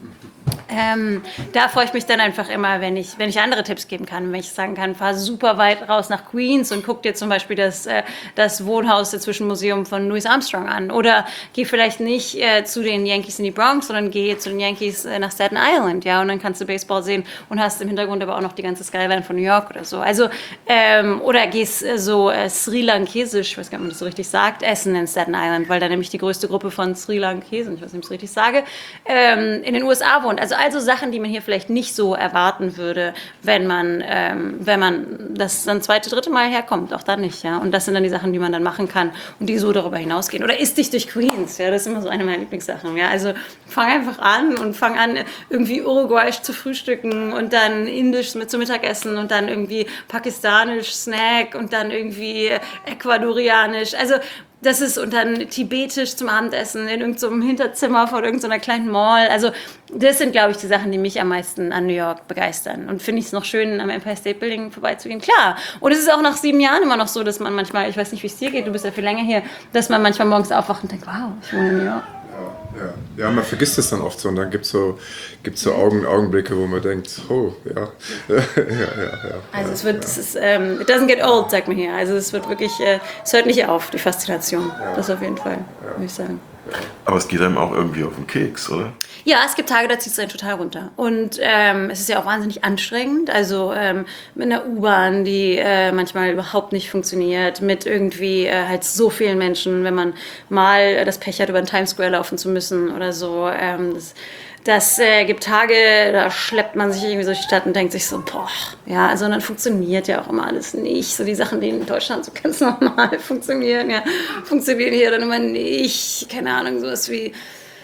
S4: Ähm, da freue ich mich dann einfach immer, wenn ich, wenn ich andere Tipps geben kann. Wenn ich sagen kann, fahr super weit raus nach Queens und guck dir zum Beispiel das, äh, das Wohnhaus der Zwischenmuseum von Louis Armstrong an. Oder geh vielleicht nicht äh, zu den Yankees in die Bronx, sondern geh zu den Yankees äh, nach Staten Island. Ja? Und dann kannst du Baseball sehen und hast im Hintergrund aber auch noch die ganze Skyline von New York oder so. Also, ähm, oder gehst äh, so äh, Sri Lankesisch, ich weiß gar nicht, ob man das so richtig sagt, essen in Staten Island, weil da nämlich die größte Gruppe von Sri Lankesen, ich weiß nicht, ob ich es richtig sage, ähm, in den U S A wohnt. Also Also Sachen, die man hier vielleicht nicht so erwarten würde, wenn man, ähm, wenn man das dann zweite, dritte Mal herkommt, auch dann nicht, ja. Und das sind dann die Sachen, die man dann machen kann und die so darüber hinausgehen. Oder isst dich durch Queens, ja, das ist immer so eine meiner Lieblingssachen, ja. Also fang einfach an und fang an, irgendwie uruguayisch zu frühstücken und dann indisch mit zum Mittagessen und dann irgendwie pakistanisch Snack und dann irgendwie ecuadorianisch. Also das ist und dann tibetisch zum Abendessen in irgendeinem so Hinterzimmer vor irgendeiner so kleinen Mall. Also das sind, glaube ich, die Sachen, die mich am meisten an New York begeistern. Und finde ich es noch schön, am Empire State Building vorbeizugehen. Klar. Und es ist auch nach sieben Jahren immer noch so, dass man manchmal, ich weiß nicht, wie es dir geht, du bist ja viel länger hier, dass man manchmal morgens aufwacht und denkt, wow, ich wohne in New York.
S6: Ja, ja. ja, man vergisst es dann oft so und dann gibt es so, gibt's so Augen, Augenblicke, wo man denkt, oh, ja. ja, ja, ja.
S4: Also es wird, es ist, um, it doesn't get old, sagt man hier. Also es wird wirklich, äh, es hört nicht auf, die Faszination. Ja. Das auf jeden Fall, ja. würde ich sagen.
S1: Aber es geht einem auch irgendwie auf den Keks, oder?
S4: Ja, es gibt Tage, da zieht es einen total runter. Und ähm, es ist ja auch wahnsinnig anstrengend. Also ähm, mit einer U-Bahn, die äh, manchmal überhaupt nicht funktioniert, mit irgendwie äh, halt so vielen Menschen, wenn man mal äh, das Pech hat, über den Times Square laufen zu müssen oder so. Ähm, das das äh, gibt Tage, da schleppt man sich irgendwie durch die Stadt und denkt sich so, boah, ja, also dann funktioniert ja auch immer alles nicht. So die Sachen, die in Deutschland so ganz normal funktionieren, ja, funktionieren hier dann immer nicht. Keine Ahnung, sowas wie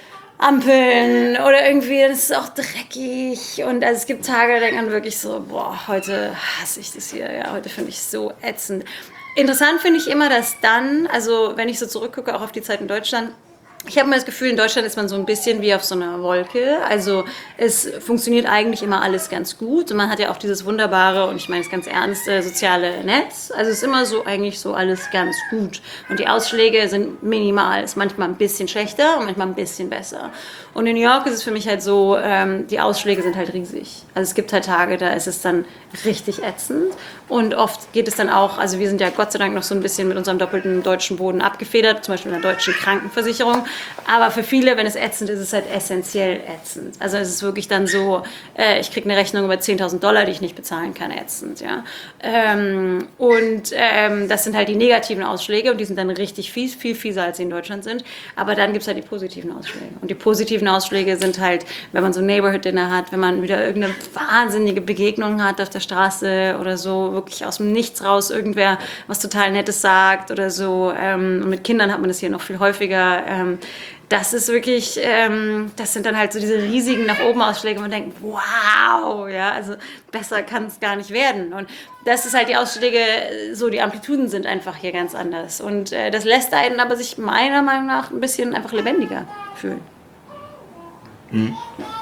S4: Ampeln oder irgendwie, das ist auch dreckig. Und also es gibt Tage, da denkt man wirklich so, boah, heute hasse ich das hier, ja, heute finde ich es so ätzend. Interessant finde ich immer, dass dann, also wenn ich so zurückgucke, auch auf die Zeit in Deutschland, ich habe immer das Gefühl, in Deutschland ist man so ein bisschen wie auf so einer Wolke. Also es funktioniert eigentlich immer alles ganz gut. Und man hat ja auch dieses wunderbare, und ich meine es ganz ernst, soziale Netz. Also es ist immer so eigentlich so alles ganz gut. Und die Ausschläge sind minimal. Es ist manchmal ein bisschen schlechter und manchmal ein bisschen besser. Und in New York ist es für mich halt so, ähm, die Ausschläge sind halt riesig. Also es gibt halt Tage, da ist es dann richtig ätzend. Und oft geht es dann auch, also wir sind ja Gott sei Dank noch so ein bisschen mit unserem doppelten deutschen Boden abgefedert, zum Beispiel in der deutschen Krankenversicherung. Aber für viele, wenn es ätzend ist, ist es halt essentiell ätzend. Also es ist wirklich dann so, äh, ich kriege eine Rechnung über zehntausend Dollar, die ich nicht bezahlen kann, ätzend. Ja? Ähm, und ähm, das sind halt die negativen Ausschläge und die sind dann richtig viel, viel fieser, als sie in Deutschland sind. Aber dann gibt es halt die positiven Ausschläge. Und die positiven Ausschläge sind halt, wenn man so ein Neighborhood-Dinner hat, wenn man wieder irgendeine wahnsinnige Begegnung hat auf der Straße oder so, wirklich aus dem Nichts raus irgendwer was total Nettes sagt oder so. Ähm, und mit Kindern hat man das hier noch viel häufiger. Ähm, das ist wirklich, ähm, das sind dann halt so diese riesigen nach oben Ausschläge und man denkt, wow, ja, also besser kann es gar nicht werden. Und das ist halt die Ausschläge, so die Amplituden sind einfach hier ganz anders. Und äh, das lässt einen aber sich meiner Meinung nach ein bisschen einfach lebendiger fühlen.
S1: Hm.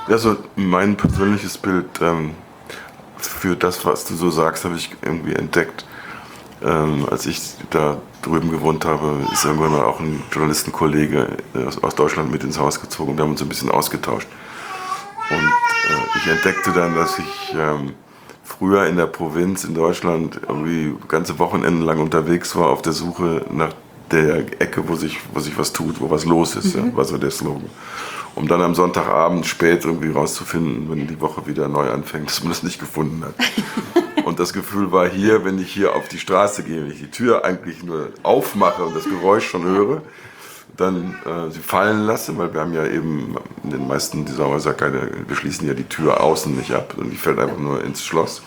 S1: Ja, so mein persönliches Bild ähm, für das, was du so sagst, habe ich irgendwie entdeckt. Ähm, als ich da drüben gewohnt habe, ist irgendwann mal auch ein Journalistenkollege aus, aus Deutschland mit ins Haus gezogen und wir haben uns ein bisschen ausgetauscht. Und äh, ich entdeckte dann, dass ich ähm, früher in der Provinz in Deutschland irgendwie ganze Wochenenden lang unterwegs war auf der Suche nach der Ecke, wo sich, wo sich was tut, wo was los ist, mhm. ja, war so der Slogan. Um dann am Sonntagabend spät irgendwie rauszufinden, wenn die Woche wieder neu anfängt, dass man das nicht gefunden hat. Und das Gefühl war hier, wenn ich hier auf die Straße gehe, wenn ich die Tür eigentlich nur aufmache und das Geräusch schon höre, dann äh, sie fallen lasse, weil wir haben ja eben in den meisten dieser Häuser keine, wir schließen ja die Tür außen nicht ab und die fällt einfach nur ins Schloss.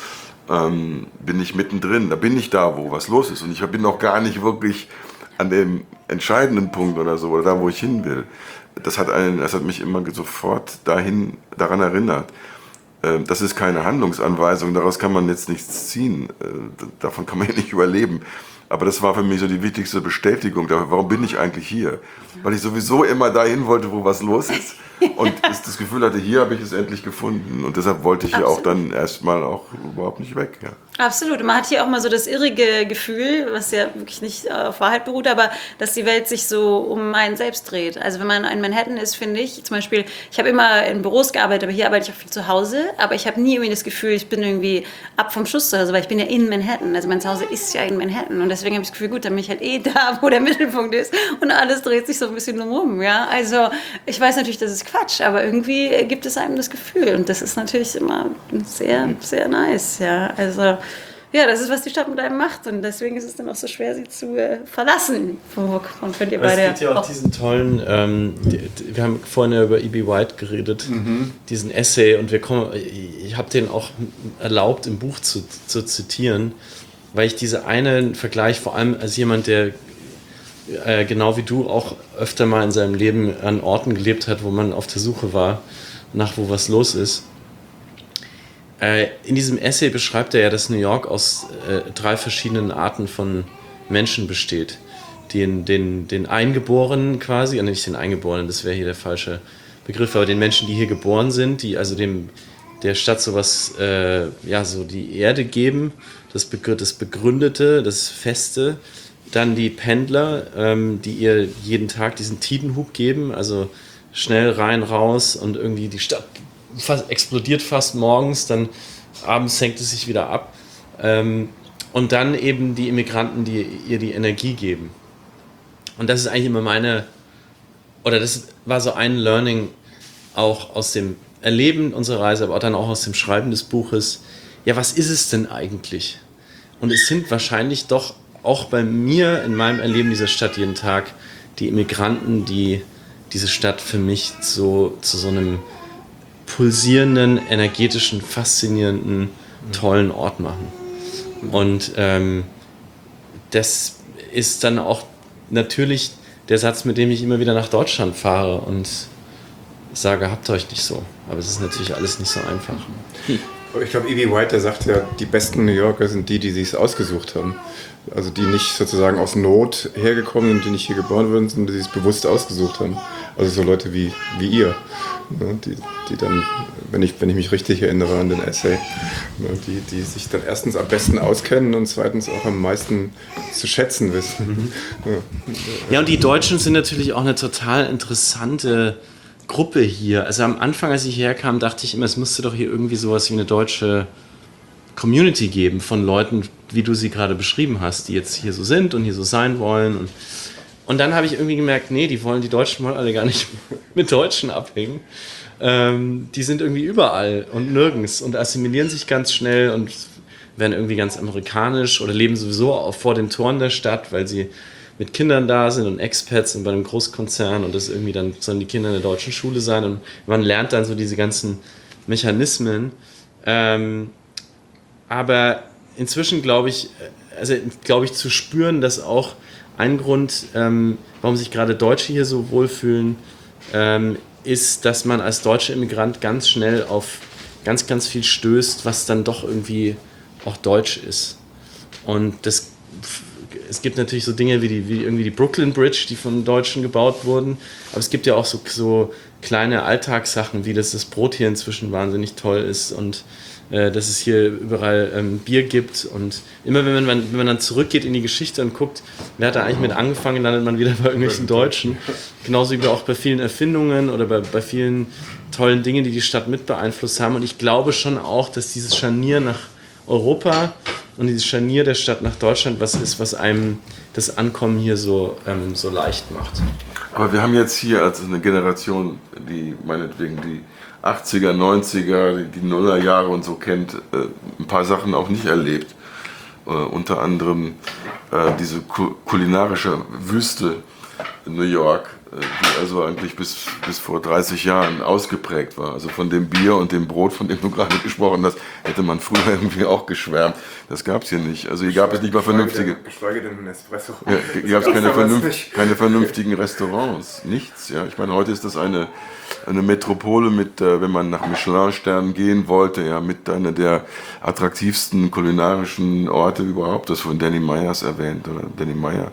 S1: Ähm, bin ich mittendrin, da bin ich da, wo was los ist und ich bin noch gar nicht wirklich an dem entscheidenden Punkt oder so, oder da, wo ich hin will. Das hat, einen, das hat mich immer sofort dahin, daran erinnert. Äh, das ist keine Handlungsanweisung, daraus kann man jetzt nichts ziehen, äh, davon kann man ja nicht überleben. Aber das war für mich so die wichtigste Bestätigung dafür, warum bin ich eigentlich hier? Weil ich sowieso immer dahin wollte, wo was los ist. Und das Gefühl hatte, hier habe ich es endlich gefunden. Und deshalb wollte ich hier auch dann erstmal auch überhaupt nicht weg. Ja.
S4: Absolut. Man hat hier auch mal so das irrige Gefühl, was ja wirklich nicht auf Wahrheit beruht, aber dass die Welt sich so um einen selbst dreht. Also wenn man in Manhattan ist, finde ich, zum Beispiel, ich habe immer in Büros gearbeitet, aber hier arbeite ich auch viel zu Hause. Aber ich habe nie irgendwie das Gefühl, ich bin irgendwie ab vom Schuss zu Hause, weil ich bin ja in Manhattan. Also mein Zuhause ist ja in Manhattan. Und deswegen habe ich das Gefühl, gut, dann bin ich halt eh da, wo der Mittelpunkt ist. Und alles dreht sich so ein bisschen drumherum. Ja? Also ich weiß natürlich, das ist Quatsch, aber irgendwie gibt es einem das Gefühl. Und das ist natürlich immer sehr, sehr nice. Ja, also ja, das ist, was die Stadt mit einem macht. Und deswegen ist es dann auch so schwer, sie zu äh, verlassen. Von könnt ihr beide
S7: es gibt ja auch, auch diesen tollen, ähm, die, die, wir haben vorhin ja über E B. White geredet, mhm. diesen Essay. Und wir kommen, ich habe den auch erlaubt, im Buch zu, zu zitieren, weil ich diese einen Vergleich, vor allem als jemand, der äh, genau wie du auch öfter mal in seinem Leben an Orten gelebt hat, wo man auf der Suche war, nach wo was los ist. Äh, in diesem Essay beschreibt er ja, dass New York aus äh, drei verschiedenen Arten von Menschen besteht. Den, den, den Eingeborenen quasi, also nicht den Eingeborenen, das wäre hier der falsche Begriff, aber den Menschen, die hier geboren sind, die also dem, der Stadt sowas, äh, ja, so die Erde geben, das, Begr- das Begründete, das Feste. Dann die Pendler, ähm, die ihr jeden Tag diesen Tidenhub geben, also schnell rein, raus und irgendwie die Stadt fast, explodiert fast morgens, dann abends senkt es sich wieder ab. Ähm, und dann eben die Immigranten, die ihr die Energie geben. Und das ist eigentlich immer meine, oder das war so ein Learning auch aus dem Erleben unserer Reise, aber auch dann auch aus dem Schreiben des Buches. Ja, was ist es denn eigentlich? Und es sind wahrscheinlich doch auch bei mir in meinem Erleben dieser Stadt jeden Tag die Immigranten, die diese Stadt für mich so zu so einem pulsierenden, energetischen, faszinierenden, tollen Ort machen. Und ähm, das ist dann auch natürlich der Satz, mit dem ich immer wieder nach Deutschland fahre und sage, habt euch nicht so. Aber es ist natürlich alles nicht so einfach.
S6: Ich glaube, E B. White, der sagt ja, die besten New Yorker sind die, die sich es ausgesucht haben. Also die nicht sozusagen aus Not hergekommen sind, die nicht hier geboren wurden, sondern die es bewusst ausgesucht haben. Also so Leute wie, wie ihr, ne, die, die dann, wenn ich, wenn ich mich richtig erinnere an den Essay, ne, die, die sich dann erstens am besten auskennen und zweitens auch am meisten zu schätzen wissen. Mhm. Ja.
S7: Ja, und die Deutschen sind natürlich auch eine total interessante Gruppe hier. Also am Anfang, als ich hierher kam, dachte ich immer, es müsste doch hier irgendwie sowas wie eine deutsche Community geben von Leuten, wie du sie gerade beschrieben hast, die jetzt hier so sind und hier so sein wollen. Und, und dann habe ich irgendwie gemerkt, nee, die wollen, die Deutschen wollen alle gar nicht mit Deutschen abhängen. Ähm, die sind irgendwie überall und nirgends und assimilieren sich ganz schnell und werden irgendwie ganz amerikanisch oder leben sowieso auch vor den Toren der Stadt, weil sie mit Kindern da sind und Expats und bei einem Großkonzern und das irgendwie dann sollen die Kinder in der deutschen Schule sein und man lernt dann so diese ganzen Mechanismen. Ähm, aber inzwischen glaube ich, also glaube ich zu spüren, dass auch ein Grund, ähm, warum sich gerade Deutsche hier so wohlfühlen, ähm, ist, dass man als deutscher Immigrant ganz schnell auf ganz, ganz viel stößt, was dann doch irgendwie auch deutsch ist. Und das es gibt natürlich so Dinge wie, die, wie irgendwie die Brooklyn Bridge, die von Deutschen gebaut wurden, aber es gibt ja auch so, so kleine Alltagssachen, wie dass das Brot hier inzwischen wahnsinnig toll ist und äh, dass es hier überall ähm, Bier gibt und immer wenn man, wenn man dann zurückgeht in die Geschichte und guckt, wer hat da eigentlich mit angefangen, landet man wieder bei irgendwelchen Deutschen. Genauso wie auch bei vielen Erfindungen oder bei, bei vielen tollen Dingen, die die Stadt mit beeinflusst haben und ich glaube schon auch, dass dieses Scharnier nach Europa und dieses Scharnier der Stadt nach Deutschland was ist, was einem das Ankommen hier so, ähm, so leicht macht.
S1: Aber wir haben jetzt hier als eine Generation, die meinetwegen die achtziger, neunziger, die Nullerjahre und so kennt, äh, ein paar Sachen auch nicht erlebt. Äh, unter anderem äh, diese ku- kulinarische Wüste in New York, äh, die also eigentlich bis, bis vor dreißig Jahren ausgeprägt war. Also von dem Bier und dem Brot, von dem du gerade gesprochen hast, hätte man früher irgendwie auch geschwärmt. Das gab es hier nicht. Also hier gab es nicht mal vernünftige...
S6: Geschweige denn ein Espresso.
S1: Ja, hier gab es keine, vernünft, keine vernünftigen Restaurants. Nichts. Ja. Ich meine, heute ist das eine, eine Metropole mit, äh, wenn man nach Michelin-Sternen gehen wollte, ja, mit einer der attraktivsten kulinarischen Orte überhaupt. Das von Danny Myers erwähnt, oder Danny Meyer.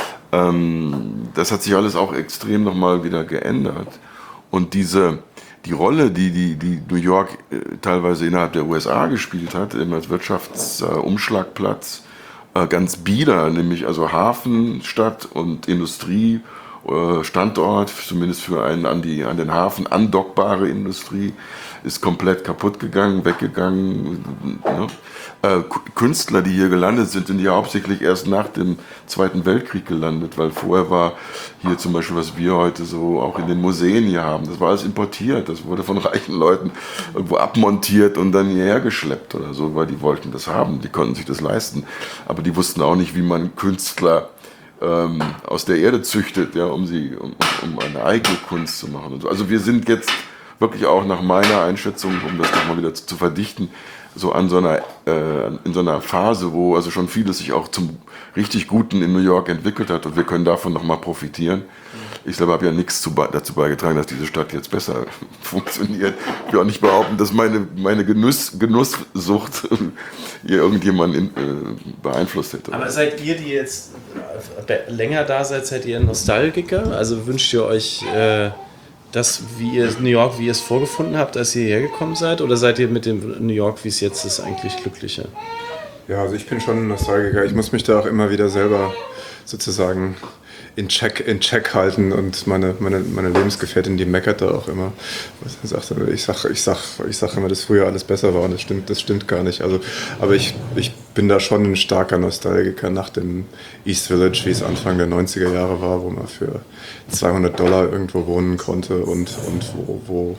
S1: Ähm, das hat sich alles auch extrem nochmal wieder geändert. Und diese, die Rolle, die, die, die New York äh, teilweise innerhalb der U S A gespielt hat, eben als Wirtschaftsumschlagplatz, äh, ganz bieder, nämlich also Hafenstadt und Industrie, äh, Standort, zumindest für einen an, die, an den Hafen andockbare Industrie, ist komplett kaputt gegangen, weggegangen. Ne? Äh, Künstler, die hier gelandet sind, sind ja hauptsächlich erst nach dem Zweiten Weltkrieg gelandet, weil vorher war hier zum Beispiel, was wir heute so auch in den Museen hier haben, das war alles importiert, das wurde von reichen Leuten irgendwo abmontiert und dann hierher geschleppt oder so, weil die wollten das haben, die konnten sich das leisten, aber die wussten auch nicht, wie man Künstler ähm, aus der Erde züchtet, ja, um sie, um, um eine eigene Kunst zu machen und so. Also wir sind jetzt wirklich auch nach meiner Einschätzung, um das nochmal wieder zu, zu verdichten, so an so einer, äh, in so einer Phase, wo also schon vieles sich auch zum richtig Guten in New York entwickelt hat und wir können davon nochmal profitieren. Ich selber habe ja nichts zu, dazu beigetragen, dass diese Stadt jetzt besser funktioniert. Ich will auch nicht behaupten, dass meine, meine Genuss, Genusssucht hier irgendjemand in, äh, beeinflusst hätte.
S7: Aber seid ihr, die jetzt länger da seid, seid ihr Nostalgiker? Also wünscht ihr euch... Äh das, wie ihr New York, wie ihr es vorgefunden habt, als ihr hierher gekommen seid? Oder seid ihr mit dem New York, wie es jetzt ist, eigentlich glücklicher?
S6: Ja, also ich bin schon ein Nostalgiker. Ich muss mich da auch immer wieder selber sozusagen in Check, in Check halten und meine, meine, meine Lebensgefährtin, die meckert da auch immer. Ich sage ich sag, ich sag, ich sag immer, dass früher alles besser war und das stimmt, das stimmt gar nicht. Also, aber ich, ich bin da schon ein starker Nostalgiker nach dem East Village, wie es Anfang der neunziger Jahre war, wo man für zweihundert Dollar irgendwo wohnen konnte und, und wo, wo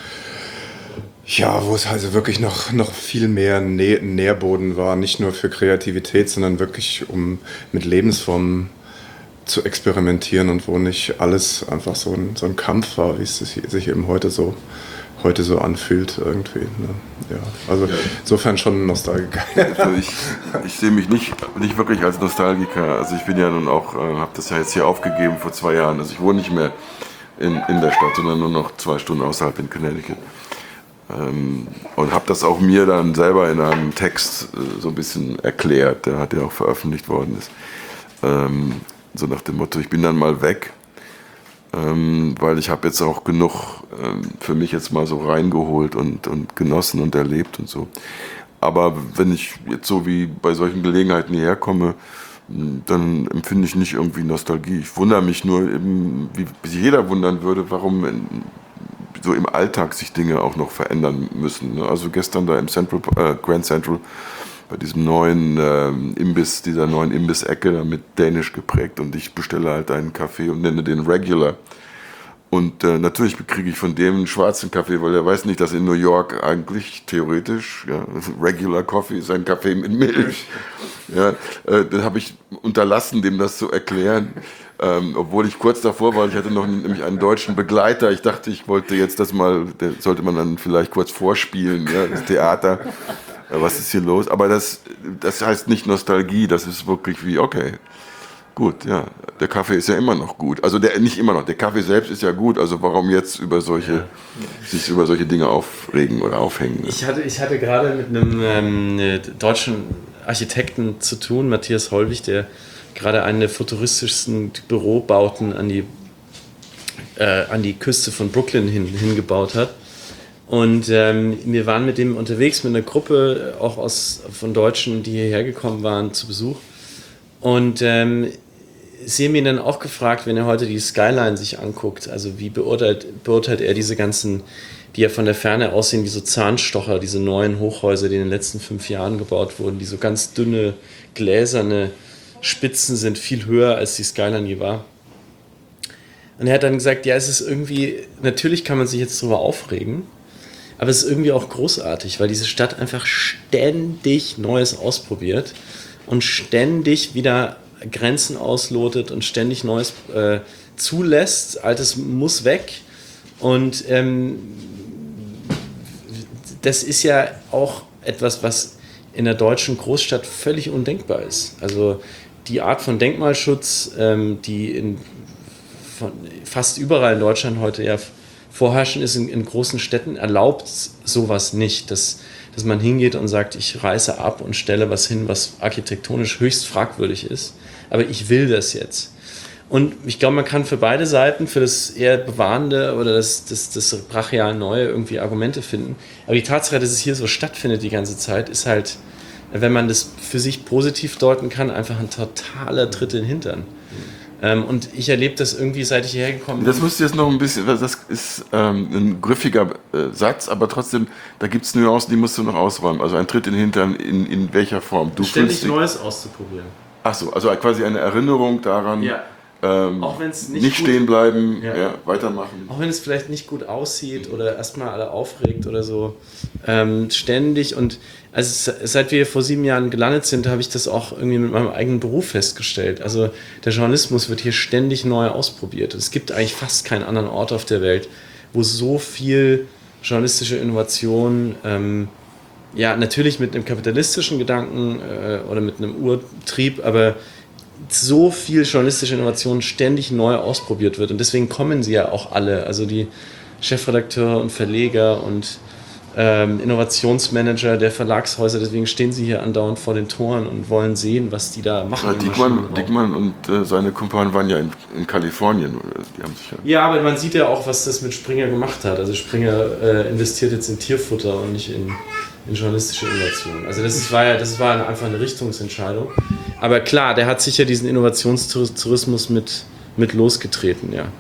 S6: ja, wo es also wirklich noch, noch viel mehr Nä- Nährboden war, nicht nur für Kreativität, sondern wirklich um mit Lebensformen zu experimentieren und wo nicht alles einfach so ein, so ein Kampf war, wie es sich eben heute so, heute so anfühlt irgendwie. Ne? Ja, also ja. Insofern schon ein Nostalgiker.
S1: Also ich, ich sehe mich nicht, nicht wirklich als Nostalgiker. Also ich bin ja nun auch, äh, habe das ja jetzt hier aufgegeben vor zwei Jahren. Also ich wohne nicht mehr in, in der Stadt, sondern nur noch zwei Stunden außerhalb in Connecticut. Ähm, und habe das auch mir dann selber in einem Text äh, so ein bisschen erklärt, der hat ja auch veröffentlicht worden ist. Ähm, so nach dem Motto, ich bin dann mal weg, ähm, weil ich habe jetzt auch genug ähm, für mich jetzt mal so reingeholt und, und genossen und erlebt und so. Aber wenn ich jetzt so wie bei solchen Gelegenheiten hierher komme, dann empfinde ich nicht irgendwie Nostalgie. Ich wundere mich nur, eben, wie sich jeder wundern würde, warum in, so im Alltag sich Dinge auch noch verändern müssen. Also gestern da im Central, äh, Grand Central bei diesem neuen äh, Imbiss, dieser neuen Imbiss-Ecke da mit Dänisch geprägt und ich bestelle halt einen Kaffee und nenne den Regular. Und äh, natürlich kriege ich von dem einen schwarzen Kaffee, weil er weiß nicht, dass in New York eigentlich theoretisch ja, Regular Coffee ist ein Kaffee mit Milch. Ja, äh, dann habe ich unterlassen, dem das zu erklären. Ähm, obwohl ich kurz davor war, ich hatte noch nämlich einen deutschen Begleiter. Ich dachte, ich wollte jetzt das mal, der sollte man dann vielleicht kurz vorspielen, ja, das Theater. Was ist hier los? Aber das, das heißt nicht Nostalgie, das ist wirklich wie, okay, gut, ja, der Kaffee ist ja immer noch gut. Also der, nicht immer noch, der Kaffee selbst ist ja gut, also warum jetzt über solche, ja. sich über solche Dinge aufregen oder aufhängen? Ne?
S7: Ich hatte, ich hatte gerade mit einem ähm, deutschen Architekten zu tun, Matthias Hollwig, der gerade einen der futuristischsten Bürobauten an die, äh, an die Küste von Brooklyn hin, hingebaut hat. Und ähm, wir waren mit dem unterwegs, mit einer Gruppe, auch aus, von Deutschen, die hierher gekommen waren, zu Besuch. Und ähm, sie haben ihn dann auch gefragt, wenn er heute die Skyline sich anguckt, also wie beurteilt, beurteilt er diese ganzen, die ja von der Ferne aussehen wie so Zahnstocher, diese neuen Hochhäuser, die in den letzten fünf Jahren gebaut wurden, die so ganz dünne, gläserne Spitzen sind, viel höher als die Skyline je war. Und er hat dann gesagt, ja, es ist irgendwie, natürlich kann man sich jetzt darüber aufregen, aber es ist irgendwie auch großartig, weil diese Stadt einfach ständig Neues ausprobiert und ständig wieder Grenzen auslotet und ständig Neues äh, zulässt. Altes muss weg. Und ähm, das ist ja auch etwas, was in der deutschen Großstadt völlig undenkbar ist. Also die Art von Denkmalschutz, ähm, die in von fast überall in Deutschland heute ja vorherrschen ist, in, in großen Städten, erlaubt sowas nicht, dass, dass man hingeht und sagt, ich reiße ab und stelle was hin, was architektonisch höchst fragwürdig ist, aber ich will das jetzt. Und ich glaube, man kann für beide Seiten, für das eher Bewahrende oder das, das, das brachial Neue irgendwie Argumente finden. Aber die Tatsache, dass es hier so stattfindet die ganze Zeit, ist halt, wenn man das für sich positiv deuten kann, einfach ein totaler Tritt in den Hintern. Ähm, und ich erlebe das irgendwie, seit ich hierher gekommen bin.
S1: Das musst du jetzt noch ein bisschen, das ist ähm, ein griffiger äh, Satz, aber trotzdem, da gibt es Nuancen, die musst du noch ausräumen. Also ein Tritt in den Hintern, in, in welcher Form? Du
S7: Ständig
S1: dich,
S7: Neues auszuprobieren.
S1: Ach so, also quasi eine Erinnerung daran,
S7: Ja.
S1: ähm,
S7: Auch wenn's nicht
S1: nicht
S7: gut-
S1: stehen bleiben,
S7: Ja.
S1: ja, weitermachen.
S7: Auch wenn es vielleicht nicht gut aussieht oder erstmal alle aufregt oder so, ähm, ständig. Und also seit wir vor sieben Jahren gelandet sind, habe ich das auch irgendwie mit meinem eigenen Beruf festgestellt. Also der Journalismus wird hier ständig neu ausprobiert. Es gibt eigentlich fast keinen anderen Ort auf der Welt, wo so viel journalistische Innovation, ähm, ja natürlich mit einem kapitalistischen Gedanken äh, oder mit einem Urtrieb, aber so viel journalistische Innovation ständig neu ausprobiert wird. Und deswegen kommen sie ja auch alle, also die Chefredakteure und Verleger und ähm, Innovationsmanager der Verlagshäuser, deswegen stehen sie hier andauernd vor den Toren und wollen sehen, was die da machen.
S1: Ja,
S7: im
S1: Diekmann,
S7: Maschinenbau.
S1: Diekmann und äh, seine Kumpanen waren ja in, in Kalifornien. Die haben sich ja
S7: Ja, aber man sieht ja auch, was das mit Springer gemacht hat. Also Springer äh, investiert jetzt in Tierfutter und nicht in, in journalistische Innovation. Also das ist, war ja das war einfach eine Richtungsentscheidung. Aber klar, der hat sicher diesen Innovationstourismus mit, mit losgetreten, ja.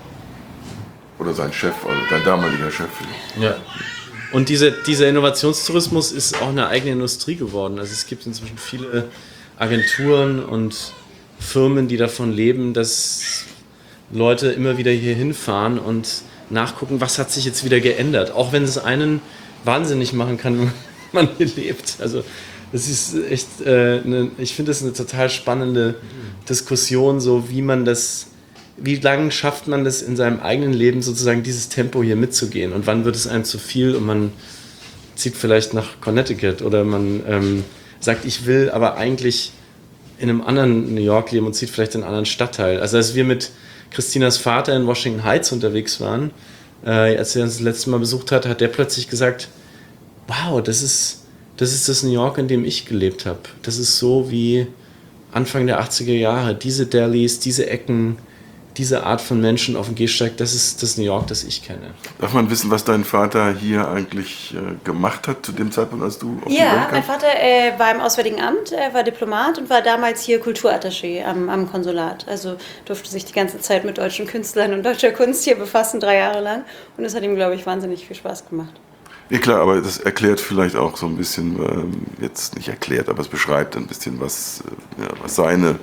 S1: oder sein Chef, oder sein damaliger Chef.
S7: Ja. Und diese, dieser Innovationstourismus ist auch eine eigene Industrie geworden. Also es gibt inzwischen viele Agenturen und Firmen, die davon leben, dass Leute immer wieder hier hinfahren und nachgucken, was hat sich jetzt wieder geändert. Auch wenn es einen wahnsinnig machen kann, wenn man hier lebt. Also das ist echt, äh, eine, ich finde das eine total spannende Diskussion, so wie man das, wie lange schafft man das in seinem eigenen Leben sozusagen dieses Tempo hier mitzugehen und wann wird es einem zu viel und man zieht vielleicht nach Connecticut oder man ähm, sagt, ich will aber eigentlich in einem anderen New York leben und zieht vielleicht in einen anderen Stadtteil. Also als wir mit Christinas Vater in Washington Heights unterwegs waren, äh, als er uns das letzte Mal besucht hat, hat der plötzlich gesagt, wow, das ist das ist das New York, in dem ich gelebt habe. Das ist so wie Anfang der achtziger Jahre. Diese Delis, diese Ecken, diese Art von Menschen auf dem Gehsteig, das ist das New York, das ich kenne.
S1: Darf man wissen, was dein Vater hier eigentlich äh, gemacht hat zu dem Zeitpunkt, als du auf die Welt
S4: Ja,
S1: kamst?
S4: mein Vater äh, war im Auswärtigen Amt, er war Diplomat und war damals hier Kulturattaché am, am Konsulat. Also durfte sich die ganze Zeit mit deutschen Künstlern und deutscher Kunst hier befassen, drei Jahre lang. Und das hat ihm, glaube ich, wahnsinnig viel Spaß gemacht.
S1: Ja klar, aber das erklärt vielleicht auch so ein bisschen, ähm, jetzt nicht erklärt, aber es beschreibt ein bisschen, was, äh, ja, was seine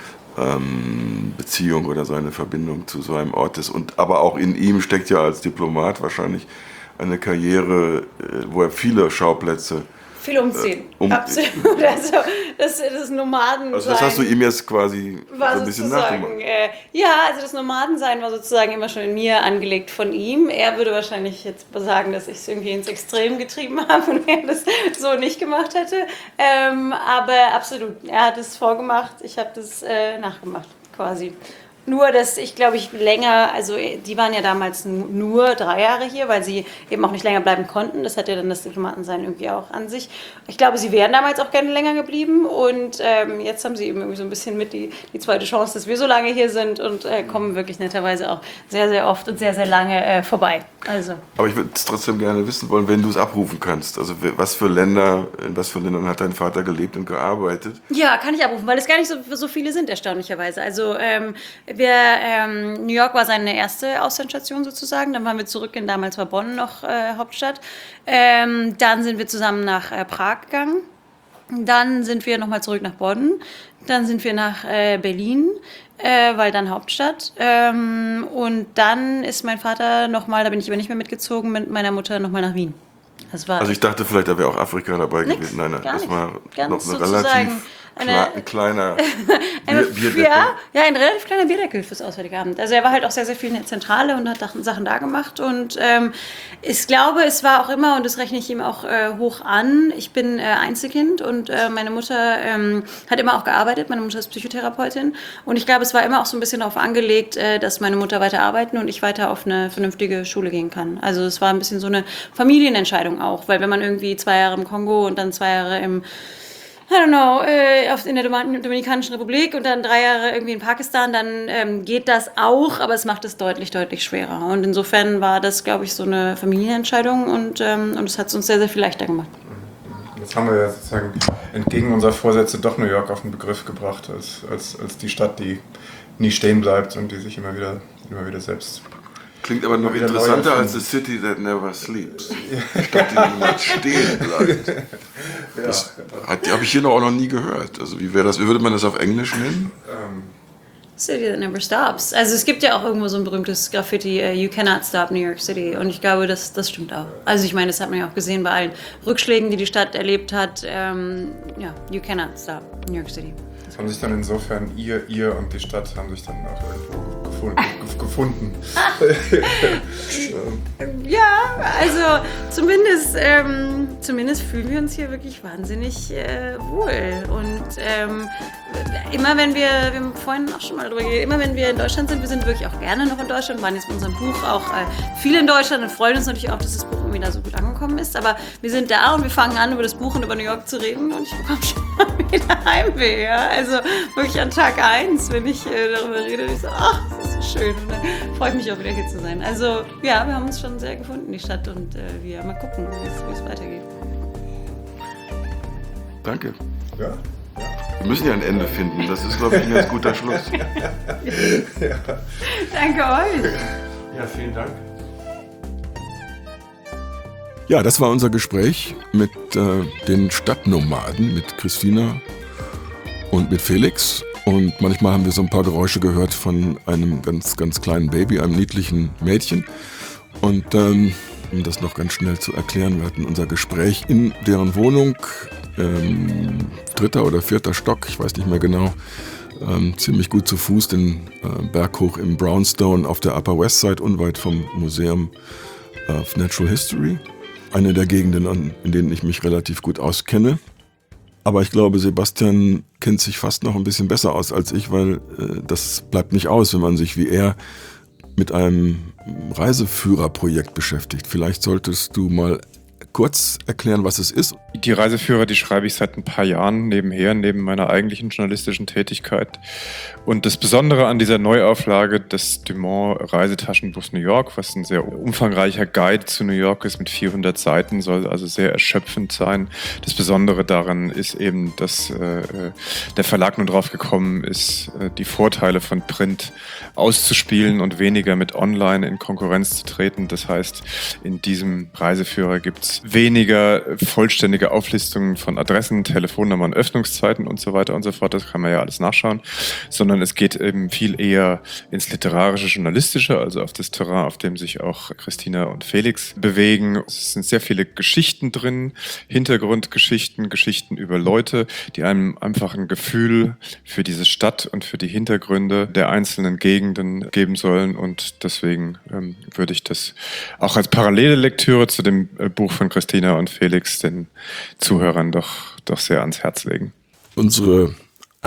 S1: ähm, Beziehung oder seine Verbindung zu so einem Ort ist. Und aber auch in ihm steckt ja als Diplomat wahrscheinlich eine Karriere, äh, wo er viele Schauplätze.
S4: Viel umziehen,
S1: Äh, um-
S4: absolut. Also das, das Nomadensein.
S1: Also das hast du ihm jetzt quasi
S4: war
S1: so ein bisschen
S4: sozusagen,
S1: nachgemacht.
S4: äh, ja, also das Nomadensein war sozusagen immer schon in mir angelegt von ihm. Er würde wahrscheinlich jetzt sagen, dass ich es irgendwie ins Extrem getrieben habe und er das so nicht gemacht hätte. Ähm, aber absolut, er hat es vorgemacht, ich habe das äh, nachgemacht quasi. Nur, dass ich, glaube ich, länger, also die waren ja damals nur drei Jahre hier, weil sie eben auch nicht länger bleiben konnten. Das hat ja dann das Diplomatensein irgendwie auch an sich. Ich glaube, sie wären damals auch gerne länger geblieben und ähm, jetzt haben sie eben irgendwie so ein bisschen mit die, die zweite Chance, dass wir so lange hier sind und äh, kommen wirklich netterweise auch sehr, sehr oft und sehr, sehr lange äh, vorbei. Also.
S1: Aber ich würde es trotzdem gerne wissen wollen, wenn du es abrufen kannst. Also was für Länder, in was für Ländern hat dein Vater gelebt und gearbeitet?
S4: Ja, kann ich abrufen, weil es gar nicht so, so viele sind, erstaunlicherweise. Also ähm, wir, ähm, New York war seine erste Auslandsstation sozusagen. Dann waren wir zurück in, damals war Bonn noch äh, Hauptstadt. Ähm, dann sind wir zusammen nach äh, Prag gegangen. Dann sind wir nochmal zurück nach Bonn. Dann sind wir nach äh, Berlin, äh, weil dann Hauptstadt. Ähm, und dann ist mein Vater nochmal, da bin ich aber nicht mehr mitgezogen, mit meiner Mutter nochmal nach Wien. Das war
S1: also ich dachte vielleicht, da wäre auch Afrika dabei
S4: nix,
S1: gewesen. Nein, nein,
S4: gar
S1: das
S4: nix.
S1: war
S4: Ganz
S1: noch ein
S4: sozusagen
S1: relativ
S4: eine-
S1: kle- ein kleiner
S4: Eine,
S1: Bier, Bierdeckel.
S4: ja, ja, ein relativ kleiner Bierdeckel fürs Auswärtige Amt. Also er war halt auch sehr, sehr viel in der Zentrale und hat Sachen da gemacht. Und ähm, ich glaube, es war auch immer, und das rechne ich ihm auch äh, hoch an, ich bin äh, Einzelkind und äh, meine Mutter ähm, hat immer auch gearbeitet. Meine Mutter ist Psychotherapeutin. Und ich glaube, es war immer auch so ein bisschen darauf angelegt, äh, dass meine Mutter weiter arbeiten und ich weiter auf eine vernünftige Schule gehen kann. Also es war ein bisschen so eine Familienentscheidung auch. Weil wenn man irgendwie zwei Jahre im Kongo und dann zwei Jahre im I don't know, äh, in der Dominikanischen Republik und dann drei Jahre irgendwie in Pakistan, dann ähm, geht das auch, aber es macht es deutlich, deutlich schwerer. Und insofern war das, glaube ich, so eine Familienentscheidung und ähm, und es hat es uns sehr, sehr viel leichter gemacht.
S6: Jetzt haben wir ja sozusagen entgegen unserer Vorsätze doch New York auf den Begriff gebracht, als, als, als die Stadt, die nie stehen bleibt und die sich immer wieder, immer wieder selbst...
S1: Klingt aber noch
S6: wieder
S1: interessanter
S6: neu
S1: als The City That Never Sleeps. Die Stadt, die niemals stehen bleibt. Das habe ich hier noch auch noch nie gehört. Also wie wäre das? Wie würde man das auf Englisch nennen?
S4: City that never stops. Also es gibt ja auch irgendwo so ein berühmtes Graffiti, uh, You cannot stop New York City. Und ich glaube, das, das stimmt auch. Also ich meine, das hat man ja auch gesehen bei allen Rückschlägen, die die Stadt erlebt hat. Ähm, ja, You cannot stop New York City.
S6: Das haben sich dann insofern, ihr, ihr und die Stadt haben sich dann auch irgendwo gefunden. gefunden.
S4: Ja, also zumindest, ähm, zumindest fühlen wir uns hier wirklich wahnsinnig äh, wohl. Und ähm, immer wenn wir, wir haben vorhin auch schon mal drüber geredet, immer wenn wir in Deutschland sind, wir sind wirklich auch gerne noch in Deutschland, waren jetzt mit unserem Buch auch äh, viel in Deutschland und freuen uns natürlich auch, dass das Buch irgendwie da so gut angekommen ist. Aber wir sind da und wir fangen an, über das Buch und über New York zu reden und ich bekomme schon wieder Heimweh. Ja? Also wirklich an Tag eins, wenn ich äh, darüber rede, ich so, ach, das ist so schön. Und dann freue ich mich auch wieder hier zu sein. Also ja, wir haben uns schon sehr gefunden, die Stadt, und äh, wir mal gucken, wie es weitergeht.
S1: Danke.
S6: Ja?
S1: Wir müssen ja ein Ende finden. Das ist, glaube ich, ein ganz guter Schluss.
S4: Danke euch.
S7: Ja, vielen Dank.
S1: Ja, das war unser Gespräch mit äh, den Stadtnomaden, mit Christina und mit Felix. Und manchmal haben wir so ein paar Geräusche gehört von einem ganz, ganz kleinen Baby, einem niedlichen Mädchen. Und ähm, um das noch ganz schnell zu erklären, wir hatten unser Gespräch in deren Wohnung, ähm, dritter oder vierter Stock, ich weiß nicht mehr genau, ähm, ziemlich gut zu Fuß, den äh, Berg hoch im Brownstone auf der Upper West Side, unweit vom Museum of Natural History. Eine der Gegenden, in denen ich mich relativ gut auskenne. Aber ich glaube, Sebastian kennt sich fast noch ein bisschen besser aus als ich, weil äh, das bleibt nicht aus, wenn man sich wie er mit einem Reiseführerprojekt beschäftigt. Vielleicht solltest du mal kurz erklären, was es ist.
S2: Die Reiseführer, die schreibe ich seit ein paar Jahren nebenher, neben meiner eigentlichen journalistischen Tätigkeit. Und das Besondere an dieser Neuauflage des Dumont Reisetaschenbuchs New York, was ein sehr umfangreicher Guide zu New York ist mit vierhundert Seiten, soll also sehr erschöpfend sein. Das Besondere daran ist eben, dass äh, der Verlag nun drauf gekommen ist, äh, die Vorteile von Print auszuspielen und weniger mit Online in Konkurrenz zu treten. Das heißt, in diesem Reiseführer gibt es weniger vollständige Auflistungen von Adressen, Telefonnummern, Öffnungszeiten und so weiter und so fort. Das kann man ja alles nachschauen. Sondern es geht eben viel eher ins literarische, journalistische, also auf das Terrain, auf dem sich auch Christina und Felix bewegen. Es sind sehr viele Geschichten drin, Hintergrundgeschichten, Geschichten über Leute, die einem einfach ein Gefühl für diese Stadt und für die Hintergründe der einzelnen Gegenden geben sollen. Und deswegen ähm, würde ich das auch als parallele Lektüre zu dem äh, Buch von Christina und Felix den Zuhörern doch, doch sehr ans Herz legen.
S1: Unsere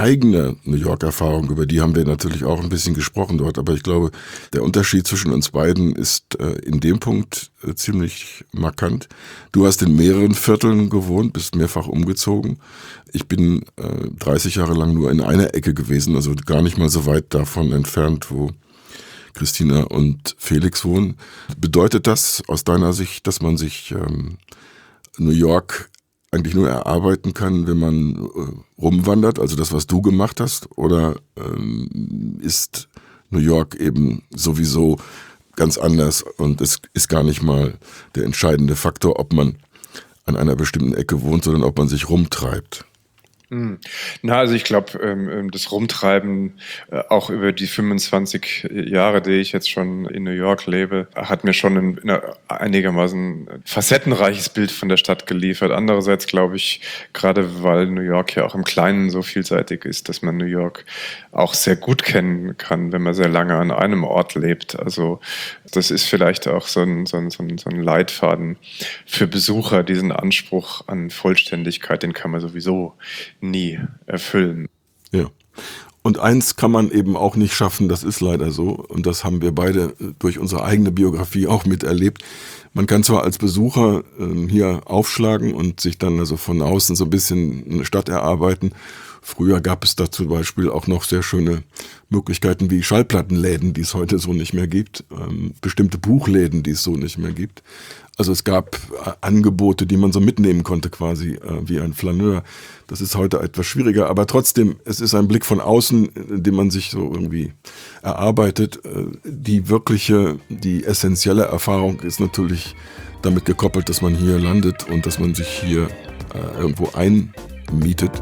S1: eigene New York-Erfahrung, über die haben wir natürlich auch ein bisschen gesprochen dort, aber ich glaube, der Unterschied zwischen uns beiden ist äh, in dem Punkt äh, ziemlich markant. Du hast in mehreren Vierteln gewohnt, bist mehrfach umgezogen. Ich bin äh, dreißig Jahre lang nur in einer Ecke gewesen, also gar nicht mal so weit davon entfernt, wo Christina und Felix wohnen. Bedeutet das aus deiner Sicht, dass man sich ähm, New York eigentlich nur erarbeiten kann, wenn man äh, rumwandert, also das, was du gemacht hast? Oder ähm, ist New York eben sowieso ganz anders und es ist gar nicht mal der entscheidende Faktor, ob man an einer bestimmten Ecke wohnt, sondern ob man sich rumtreibt?
S2: Na, also ich glaube, ähm, das Rumtreiben, äh, auch über die fünfundzwanzig Jahre, die ich jetzt schon in New York lebe, hat mir schon ein, ein einigermaßen facettenreiches Bild von der Stadt geliefert. Andererseits glaube ich, gerade weil New York ja auch im Kleinen so vielseitig ist, dass man New York auch sehr gut kennen kann, wenn man sehr lange an einem Ort lebt. Also das ist vielleicht auch so ein, so ein, so ein, so ein Leitfaden für Besucher, diesen Anspruch an Vollständigkeit, den kann man sowieso nie erfüllen.
S1: Ja. Und eins kann man eben auch nicht schaffen, das ist leider so. Und das haben wir beide durch unsere eigene Biografie auch miterlebt. Man kann zwar als Besucher äh, hier aufschlagen und sich dann also von außen so ein bisschen eine Stadt erarbeiten. Früher gab es da zum Beispiel auch noch sehr schöne Möglichkeiten wie Schallplattenläden, die es heute so nicht mehr gibt. Ähm, bestimmte Buchläden, die es so nicht mehr gibt. Also es gab äh, Angebote, die man so mitnehmen konnte quasi äh, wie ein Flaneur. Das ist heute etwas schwieriger, aber trotzdem, es ist ein Blick von außen, den man sich so irgendwie erarbeitet. Äh, die wirkliche, die essentielle Erfahrung ist natürlich damit gekoppelt, dass man hier landet und dass man sich hier äh, irgendwo einmietet.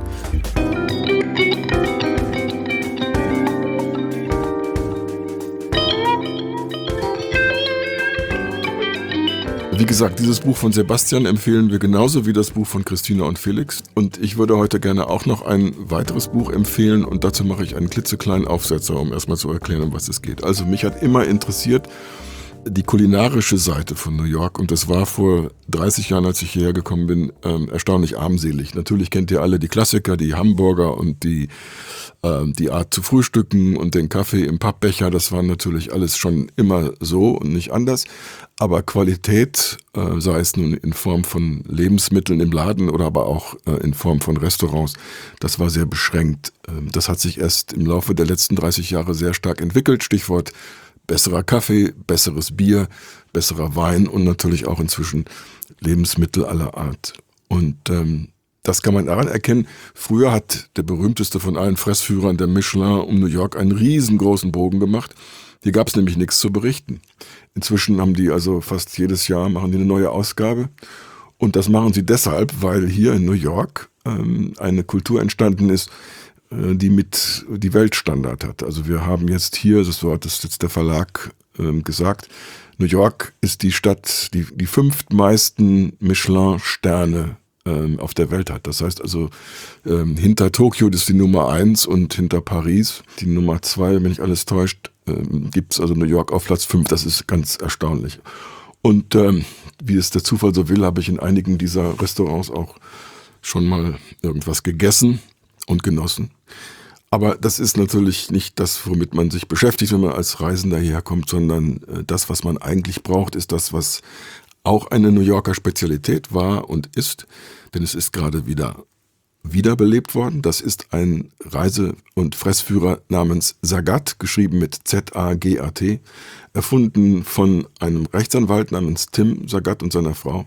S1: Wie gesagt, dieses Buch von Sebastian empfehlen wir genauso wie das Buch von Christina und Felix. Und ich würde heute gerne auch noch ein weiteres Buch empfehlen und dazu mache ich einen klitzekleinen Aufsetzer, um erstmal zu erklären, um was es geht. Also mich hat immer interessiert die kulinarische Seite von New York und das war vor dreißig Jahren, als ich hierher gekommen bin, ähm, erstaunlich armselig. Natürlich kennt ihr alle die Klassiker, die Hamburger und die, ähm, die Art zu frühstücken und den Kaffee im Pappbecher, das war natürlich alles schon immer so und nicht anders. Aber Qualität, äh, sei es nun in Form von Lebensmitteln im Laden oder aber auch äh, in Form von Restaurants, das war sehr beschränkt. Ähm, das hat sich erst im Laufe der letzten dreißig Jahre sehr stark entwickelt. Stichwort besserer Kaffee, besseres Bier, besserer Wein und natürlich auch inzwischen Lebensmittel aller Art. Und ähm, das kann man daran erkennen. Früher hat der berühmteste von allen Fressführern, der Michelin, um New York einen riesengroßen Bogen gemacht. Hier gab es nämlich nichts zu berichten. Inzwischen haben die also fast jedes Jahr machen die eine neue Ausgabe. Und das machen sie deshalb, weil hier in New York ähm, eine Kultur entstanden ist, äh, die mit die Weltstandard hat. Also wir haben jetzt hier, das hat jetzt der Verlag ähm, gesagt, New York ist die Stadt, die die fünftmeisten Michelin-Sterne ähm, auf der Welt hat. Das heißt also, ähm, hinter Tokio ist die Nummer eins und hinter Paris die Nummer zwei, wenn nicht alles täuscht, gibt es also New York auf Platz fünf, das ist ganz erstaunlich. Und ähm, wie es der Zufall so will, habe ich in einigen dieser Restaurants auch schon mal irgendwas gegessen und genossen. Aber das ist natürlich nicht das, womit man sich beschäftigt, wenn man als Reisender hierher kommt, sondern äh, das, was man eigentlich braucht, ist das, was auch eine New Yorker Spezialität war und ist, denn es ist gerade wieder wiederbelebt worden. Das ist ein Reise- und Fressführer namens Zagat, geschrieben mit Z A G A T, erfunden von einem Rechtsanwalt namens Tim Zagat und seiner Frau.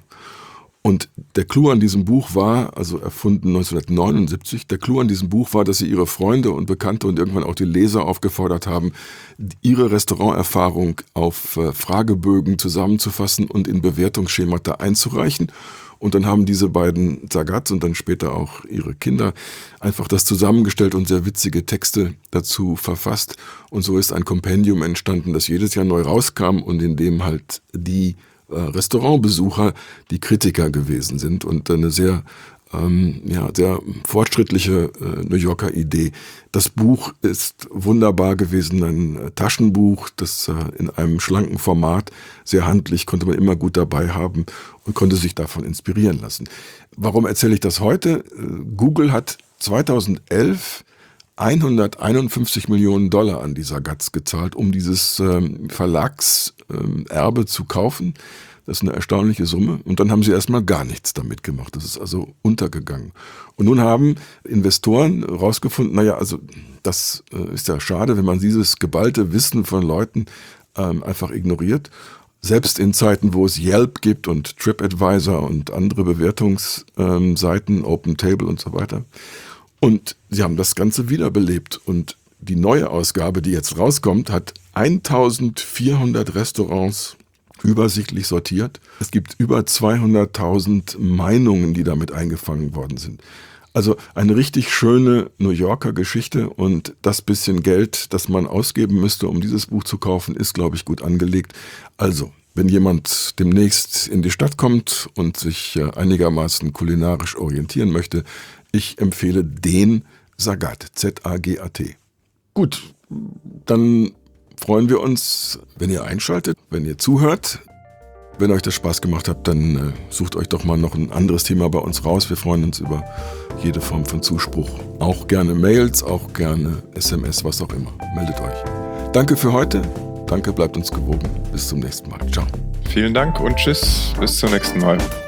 S1: Und der Clou an diesem Buch war, also erfunden neunzehnhundertneunundsiebzig, der Clou an diesem Buch war, dass sie ihre Freunde und Bekannte und irgendwann auch die Leser aufgefordert haben, ihre Restauranterfahrung auf Fragebögen zusammenzufassen und in Bewertungsschemata einzureichen. Und dann haben diese beiden Zagats und dann später auch ihre Kinder einfach das zusammengestellt und sehr witzige Texte dazu verfasst. Und so ist ein Kompendium entstanden, das jedes Jahr neu rauskam und in dem halt die äh, Restaurantbesucher die Kritiker gewesen sind und eine sehr ähm, ja, sehr fortschrittliche äh, New Yorker Idee. Das Buch ist wunderbar gewesen, ein äh, Taschenbuch, das äh, in einem schlanken Format, sehr handlich, konnte man immer gut dabei haben und konnte sich davon inspirieren lassen. Warum erzähle ich das heute? Google hat zweitausendelf hunderteinundfünfzig Millionen Dollar an die Sagatz gezahlt, um dieses ähm, Verlagserbe ähm, zu kaufen. Das ist eine erstaunliche Summe. Und dann haben sie erstmal gar nichts damit gemacht. Das ist also untergegangen. Und nun haben Investoren rausgefunden, naja, also das äh, ist ja schade, wenn man dieses geballte Wissen von Leuten ähm, einfach ignoriert. Selbst in Zeiten, wo es Yelp gibt und TripAdvisor und andere Bewertungsseiten, ähm, OpenTable und so weiter. Und sie haben das Ganze wiederbelebt. Und die neue Ausgabe, die jetzt rauskommt, hat eintausendvierhundert Restaurants übersichtlich sortiert. Es gibt über zweihunderttausend Meinungen, die damit eingefangen worden sind. Also eine richtig schöne New Yorker Geschichte, und das bisschen Geld, das man ausgeben müsste, um dieses Buch zu kaufen, ist, glaube ich, gut angelegt. Also, wenn jemand demnächst in die Stadt kommt und sich einigermaßen kulinarisch orientieren möchte, ich empfehle den Zagat, Z A G A T. Gut, dann freuen wir uns, wenn ihr einschaltet, wenn ihr zuhört. Wenn euch das Spaß gemacht hat, dann äh, sucht euch doch mal noch ein anderes Thema bei uns raus. Wir freuen uns über jede Form von Zuspruch. Auch gerne Mails, auch gerne S M S, was auch immer. Meldet euch. Danke für heute. Danke, bleibt uns gewogen. Bis zum nächsten Mal. Ciao.
S2: Vielen Dank und tschüss. Bis zum nächsten Mal.